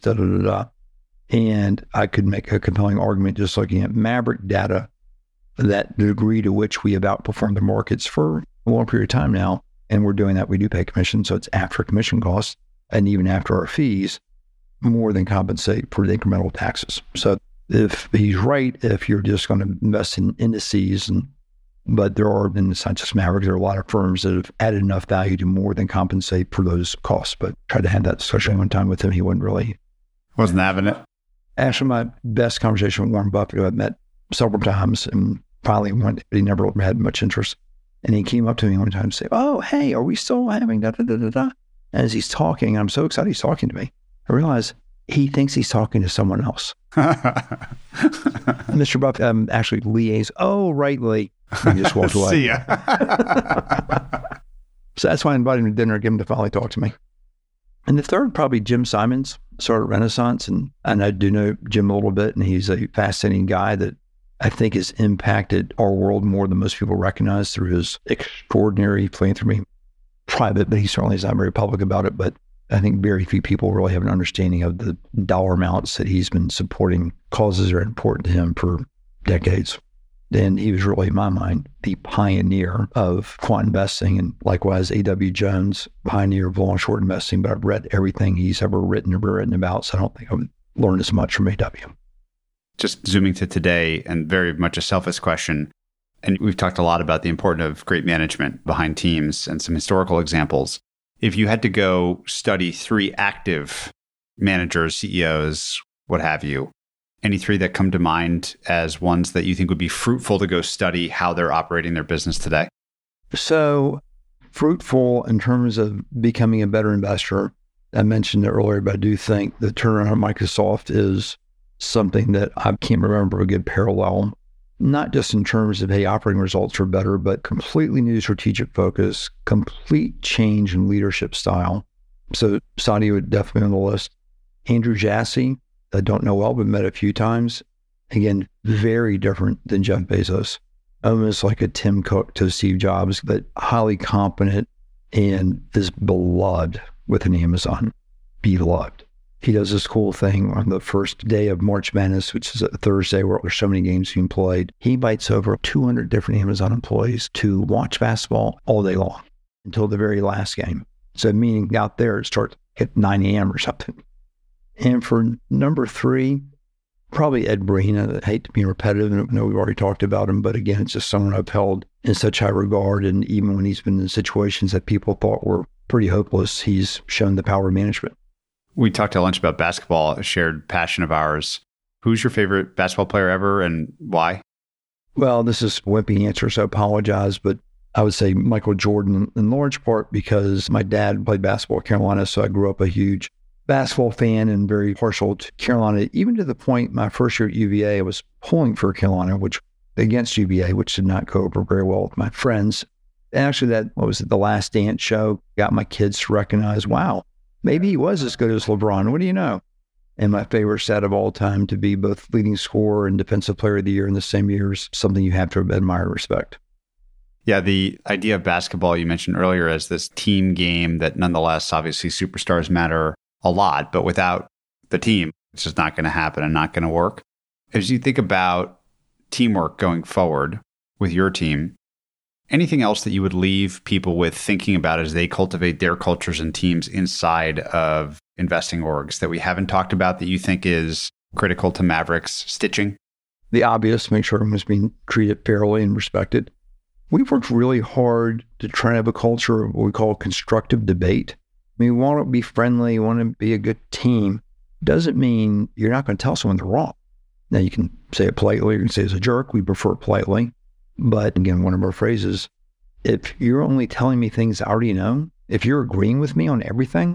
And I could make a compelling argument just looking at Maverick data that the degree to which we have outperformed the markets for a long period of time now. And we're doing that. We do pay commission. So it's after commission costs and even after our fees, more than compensate for the incremental taxes. So if he's right, if you're just going to invest in indices but there are, and it's not just Maverick, there are a lot of firms that have added enough value to more than compensate for those costs. But tried to have that discussion one time with him. He wasn't having it. Actually, my best conversation with Warren Buffett, who I've met several times and finally went, he never had much interest. And he came up to me one time and said, "Oh, hey, are we still having da-da-da-da-da?" As he's talking, I'm so excited he's talking to me. I realize he thinks he's talking to someone else. Mr. Buffett actually liaised, "Oh, right, Lee." He just walked away. See ya. So that's why I invited him to dinner, get him to finally talk to me. And the third, probably Jim Simons, started Renaissance. And I do know Jim a little bit, and he's a fascinating guy that I think has impacted our world more than most people recognize through his extraordinary philanthropy. Private, but he certainly is not very public about it. But I think very few people really have an understanding of the dollar amounts that he's been supporting causes that are important to him for decades. And he was really, in my mind, the pioneer of quant investing, and likewise A.W. Jones, pioneer of long short investing. But I've read everything he's ever written about, so I don't think I've learned as much from A.W. Just zooming to today, and very much a selfish question, and we've talked a lot about the importance of great management behind teams and some historical examples. If you had to go study 3 active managers, CEOs, what have you, any 3 that come to mind as ones that you think would be fruitful to go study how they're operating their business today? So fruitful in terms of becoming a better investor. I mentioned it earlier, but I do think the turnaround at Microsoft is something that I can't remember a good parallel, not just in terms of, hey, operating results are better, but completely new strategic focus, complete change in leadership style. So Saudi would definitely be on the list. Andrew Jassy, I don't know well, but met a few times. Again, very different than Jeff Bezos. Almost like a Tim Cook to Steve Jobs, but highly competent and is beloved within Amazon. Beloved. He does this cool thing on the first day of March Madness, which is a Thursday where there's so many games being played. He invites over 200 different Amazon employees to watch basketball all day long until the very last game. So meaning out there, it starts at 9 a.m. or something. And for number 3, probably Ed Breen. I hate to be repetitive. I know we've already talked about him, but again, it's just someone I've held in such high regard. And even when he's been in situations that people thought were pretty hopeless, he's shown the power of management. We talked at lunch about basketball, a shared passion of ours. Who's your favorite basketball player ever and why? Well, this is a wimpy answer, so I apologize, but I would say Michael Jordan in large part because my dad played basketball at Carolina, so I grew up a huge basketball fan and very partial to Carolina, even to the point my first year at UVA, I was pulling for Carolina, against UVA, which did not go over very well with my friends. And actually the Last Dance show got my kids to recognize, wow, maybe he was as good as LeBron. What do you know? And my favorite stat of all time to be both leading scorer and defensive player of the year in the same year is something you have to admire and respect. Yeah, the idea of basketball you mentioned earlier as this team game that nonetheless, obviously superstars matter a lot, but without the team, it's just not going to happen and not going to work. As you think about teamwork going forward with your team, anything else that you would leave people with thinking about as they cultivate their cultures and teams inside of investing orgs that we haven't talked about that you think is critical to Mavericks stitching? The obvious, make sure everyone's being treated fairly and respected. We've worked really hard to try to have a culture of what we call constructive debate. I mean, we want to be friendly, we want to be a good team. Doesn't mean you're not going to tell someone they're wrong. Now, you can say it politely, you can say it's a jerk. We prefer it politely. But again, one of our phrases, if you're only telling me things I already know, if you're agreeing with me on everything,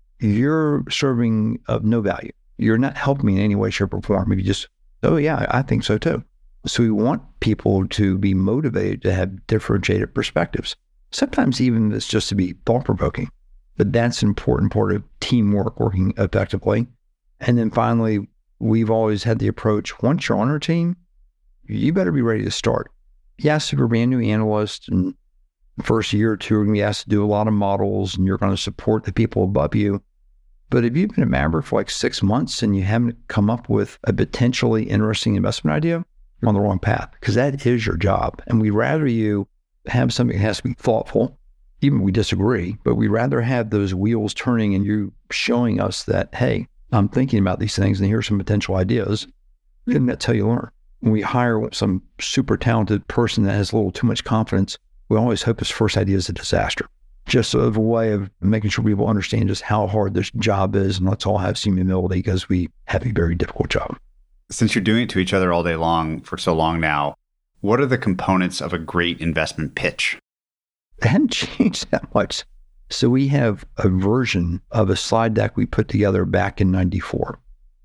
you're serving of no value. You're not helping me in any way, shape, or form. If you just, oh yeah, I think so too. So we want people to be motivated to have differentiated perspectives. Sometimes even it's just to be thought-provoking. But that's an important part of teamwork, working effectively. And then finally, we've always had the approach, once you're on our team, you better be ready to start. Yes, if you're a brand new analyst and the first year or two, you're going to be asked to do a lot of models and you're going to support the people above you. But if you've been a Maverick for like 6 months and you haven't come up with a potentially interesting investment idea, you're on the wrong path because that is your job. And we'd rather you have something that has to be thoughtful, even if we disagree, but we'd rather have those wheels turning and you showing us that, hey, I'm thinking about these things and here's some potential ideas. And that's how you learn. When we hire some super talented person that has a little too much confidence, we always hope his first idea is a disaster. Just sort of a way of making sure people understand just how hard this job is, and let's all have some humility because we have a very difficult job. Since you're doing it to each other all day long for so long now, what are the components of a great investment pitch? It hadn't changed that much. So we have a version of a slide deck we put together back in 94.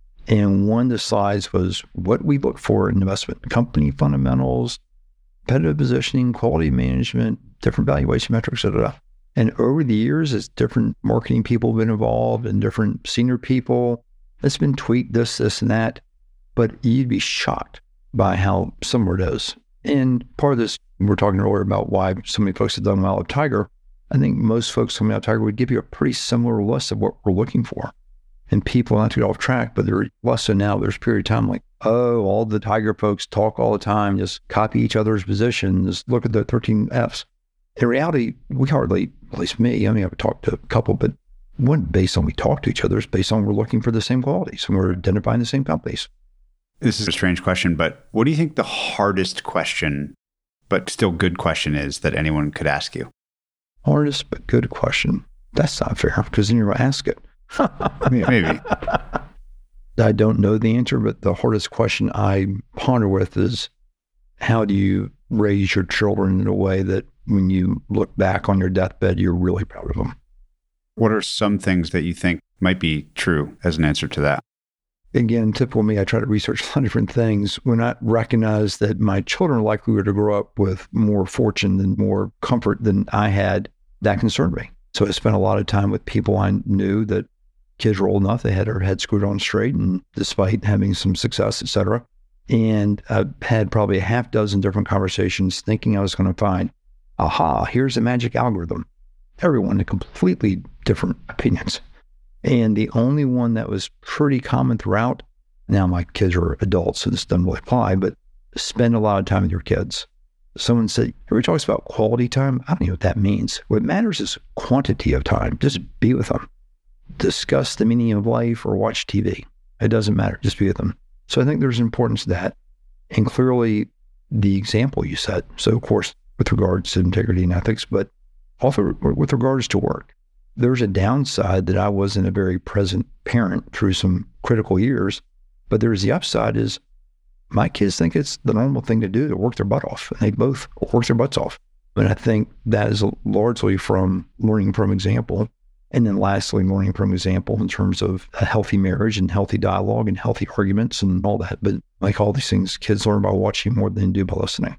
And one of the slides was what we look for in investment: company fundamentals, competitive positioning, quality management, different valuation metrics, etc. And over the years, as different marketing people have been involved and different senior people, it's been tweaked, this, and that. But you'd be shocked by how similar it is. And part of this, we were talking earlier about why so many folks have done well at Tiger. I think most folks coming out of Tiger would give you a pretty similar list of what we're looking for. And people, not to get off track, but they're less so now. There's a period of time like, oh, all the Tiger folks talk all the time, just copy each other's positions, look at the 13 Fs. In reality, we hardly, at least me, I mean, I've talked to a couple, but it wasn't based on we talk to each other. It's based on we're looking for the same qualities and we're identifying the same companies. This is a strange question, but what do you think the hardest question, but still good question is that anyone could ask you? Hardest, but good question. That's not fair because then you're going to ask it. Maybe. I don't know the answer, but the hardest question I ponder with is how do you raise your children in a way that when you look back on your deathbed, you're really proud of them? What are some things that you think might be true as an answer to that? Again, typical me, I try to research a lot of different things. When I recognize that my children are likely were to grow up with more fortune and more comfort than I had, that concerned me. So I spent a lot of time with people I knew that kids were old enough, they had their head screwed on straight, and despite having some success, et cetera. And I had probably a half dozen different conversations thinking I was going to find, aha, here's the magic algorithm. Everyone had completely different opinions. And the only one that was pretty common throughout, now my kids are adults, so this doesn't really apply, but spend a lot of time with your kids. Someone said, everybody talks about quality time. I don't know what that means. What matters is quantity of time. Just be with them. Discuss the meaning of life or watch TV. It doesn't matter. Just be with them. So I think there's importance to that. And clearly the example you set. So of course, with regards to integrity and ethics, but also with regards to work. There's a downside that I wasn't a very present parent through some critical years, but there's the upside is my kids think it's the normal thing to do to work their butt off. And they both work their butts off. And I think that is largely from learning from example. And then lastly, learning from example in terms of a healthy marriage and healthy dialogue and healthy arguments and all that. But like all these things, kids learn by watching more than they do by listening.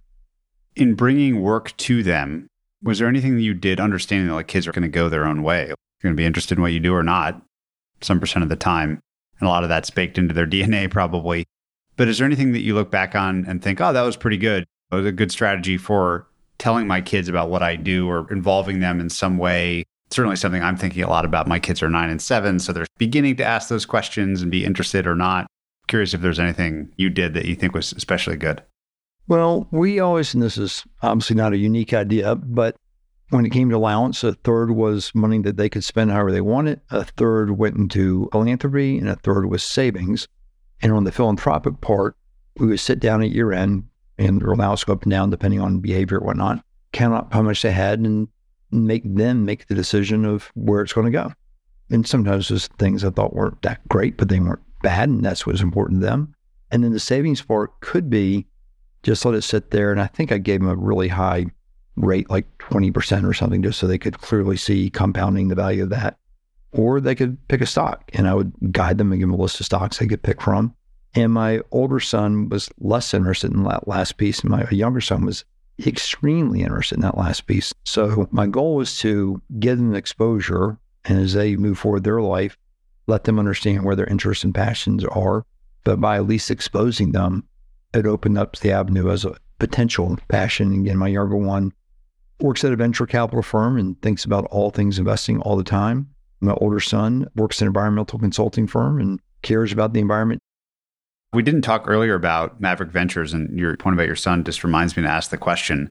In bringing work to them, was there anything that you did understanding that like kids are going to go their own way? You're going to be interested in what you do or not, some percent of the time. And a lot of that's baked into their DNA probably. But is there anything that you look back on and think, oh, that was pretty good? It was a good strategy for telling my kids about what I do or involving them in some way. Certainly something I'm thinking a lot about. My kids are 9 and 7, so they're beginning to ask those questions and be interested or not. Curious if there's anything you did that you think was especially good. Well, we always, and this is obviously not a unique idea, but when it came to allowance, a third was money that they could spend however they wanted. A third went into philanthropy and a third was savings. And on the philanthropic part, we would sit down at year end and their allowance go up and down depending on behavior and whatnot, count up how much they had and make the decision of where it's going to go. And sometimes there's things I thought weren't that great, but they weren't bad. And that's what was important to them. And then the savings part could be just let it sit there. And I think I gave them a really high rate, like 20% or something, just so they could clearly see compounding the value of that. Or they could pick a stock and I would guide them and give them a list of stocks they could pick from. And my older son was less interested in that last piece. And my younger son was extremely interested in that last piece. So my goal was to give them exposure. And as they move forward their life, let them understand where their interests and passions are. But by at least exposing them, it opened up the avenue as a potential passion. Again, my younger one works at a venture capital firm and thinks about all things investing all the time. My older son works in an environmental consulting firm and cares about the environment. We didn't talk earlier about Maverick Ventures, and your point about your son just reminds me to ask the question.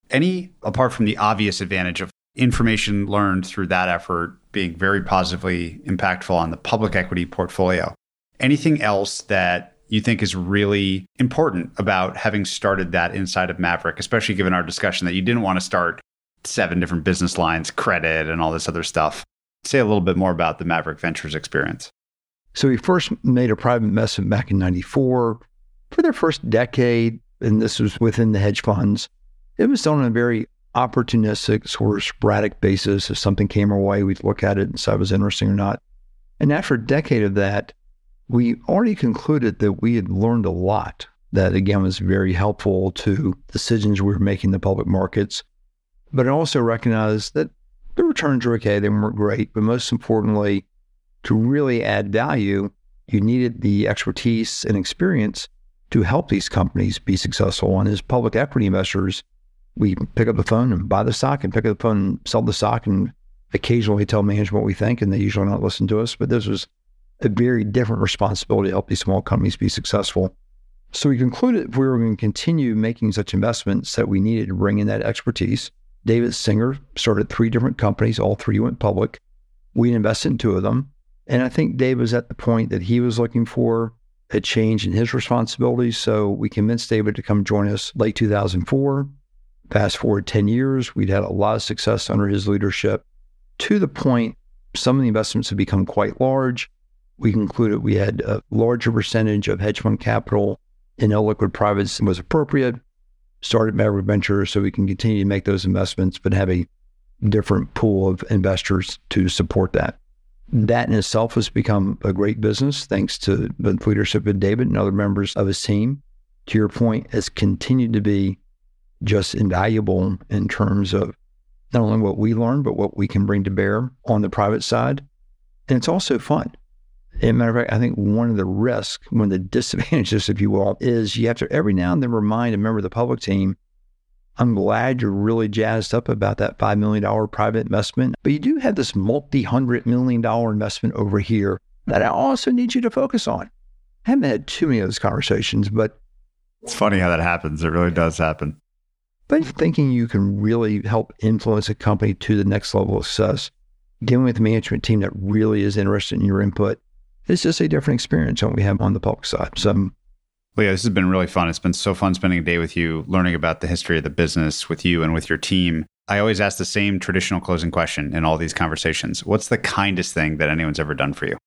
Apart from the obvious advantage of information learned through that effort being very positively impactful on the public equity portfolio, anything else that you think is really important about having started that inside of Maverick, especially given our discussion that you didn't want to start 7 different business lines, credit, and all this other stuff? Say a little bit more about the Maverick Ventures experience. So we first made a private investment back in 94. For their first decade, and this was within the hedge funds, it was done on a very opportunistic, sort of sporadic basis. If something came our way, we'd look at it and decide it was interesting or not. And after a decade of that, we already concluded that we had learned a lot that, again, was very helpful to decisions we were making in the public markets. But I also recognized that the returns were okay, they weren't great, but most importantly, to really add value, you needed the expertise and experience to help these companies be successful. And as public equity investors, we pick up the phone and buy the stock and pick up the phone and sell the stock and occasionally tell management what we think, and they usually not listen to us. But this was a very different responsibility to help these small companies be successful. So we concluded if we were going to continue making such investments that we needed to bring in that expertise. David Singer started 3 different companies. All 3 went public. We invested in 2 of them. And I think Dave was at the point that he was looking for a change in his responsibilities. So we convinced David to come join us late 2004. Fast forward 10 years, we'd had a lot of success under his leadership, to the point some of the investments had become quite large. We concluded we had a larger percentage of hedge fund capital in illiquid privates than was appropriate. Started Maverick Ventures so we can continue to make those investments, but have a different pool of investors to support that. That in itself has become a great business thanks to the leadership of David and other members of his team. To your point, has continued to be just invaluable in terms of not only what we learn, but what we can bring to bear on the private side. And it's also fun. As a matter of fact, I think one of the risks, one of the disadvantages, if you will, is you have to every now and then remind a member of the public team, I'm glad you're really jazzed up about that $5 million private investment, but you do have this multi-$100 million investment over here that I also need you to focus on. I haven't had too many of those conversations, but it's funny how that happens. It really does happen. But thinking you can really help influence a company to the next level of success, dealing with a management team that really is interested in your input, it's just a different experience than we have on the public side. So, well, yeah, this has been really fun. It's been so fun spending a day with you, learning about the history of the business with you and with your team. I always ask the same traditional closing question in all these conversations. What's the kindest thing that anyone's ever done for you?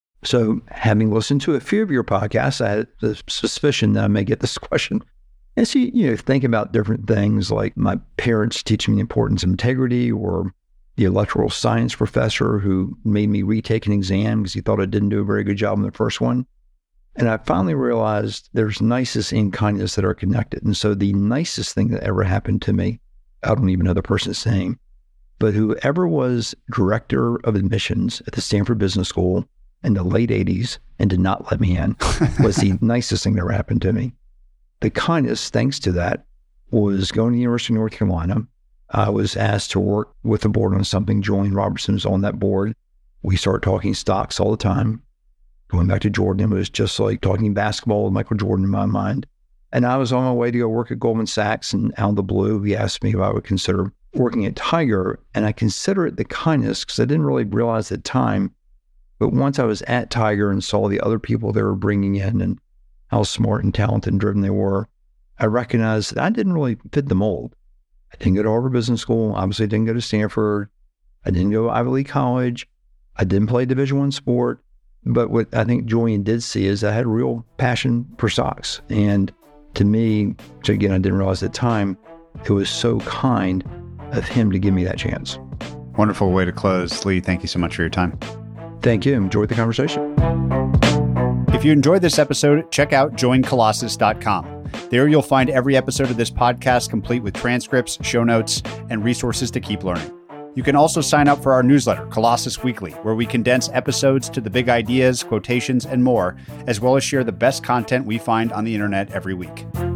So having listened to a few of your podcasts, I had the suspicion that I may get this question. And so, think about different things like my parents teaching me the importance of integrity, or the electoral science professor who made me retake an exam because he thought I didn't do a very good job in the first one. And I finally realized there's niceness and kindness that are connected. And so the nicest thing that ever happened to me, I don't even know the person's name, but whoever was director of admissions at the Stanford Business School in the late 80s and did not let me in was the nicest thing that ever happened to me. The kindness, thanks to that, was going to the University of North Carolina. I was asked to work with the board on something. Julian Robertson was on that board. We started talking stocks all the time. Going back to Jordan, it was just like talking basketball with Michael Jordan in my mind. And I was on my way to go work at Goldman Sachs, and out of the blue, he asked me if I would consider working at Tiger. And I consider it the kindness because I didn't really realize at the time. But once I was at Tiger and saw the other people they were bringing in and how smart and talented and driven they were, I recognized that I didn't really fit the mold. I didn't go to Harvard Business School. Obviously, I didn't go to Stanford. I didn't go to Ivy League College. I didn't play Division I sport. But what I think Julian did see is I had a real passion for stocks. And to me, which again, I didn't realize at the time, it was so kind of him to give me that chance. Wonderful way to close. Lee, thank you so much for your time. Thank you. Enjoyed the conversation. If you enjoyed this episode, check out joincolossus.com. There you'll find every episode of this podcast complete with transcripts, show notes, and resources to keep learning. You can also sign up for our newsletter, Colossus Weekly, where we condense episodes to the big ideas, quotations, and more, as well as share the best content we find on the internet every week.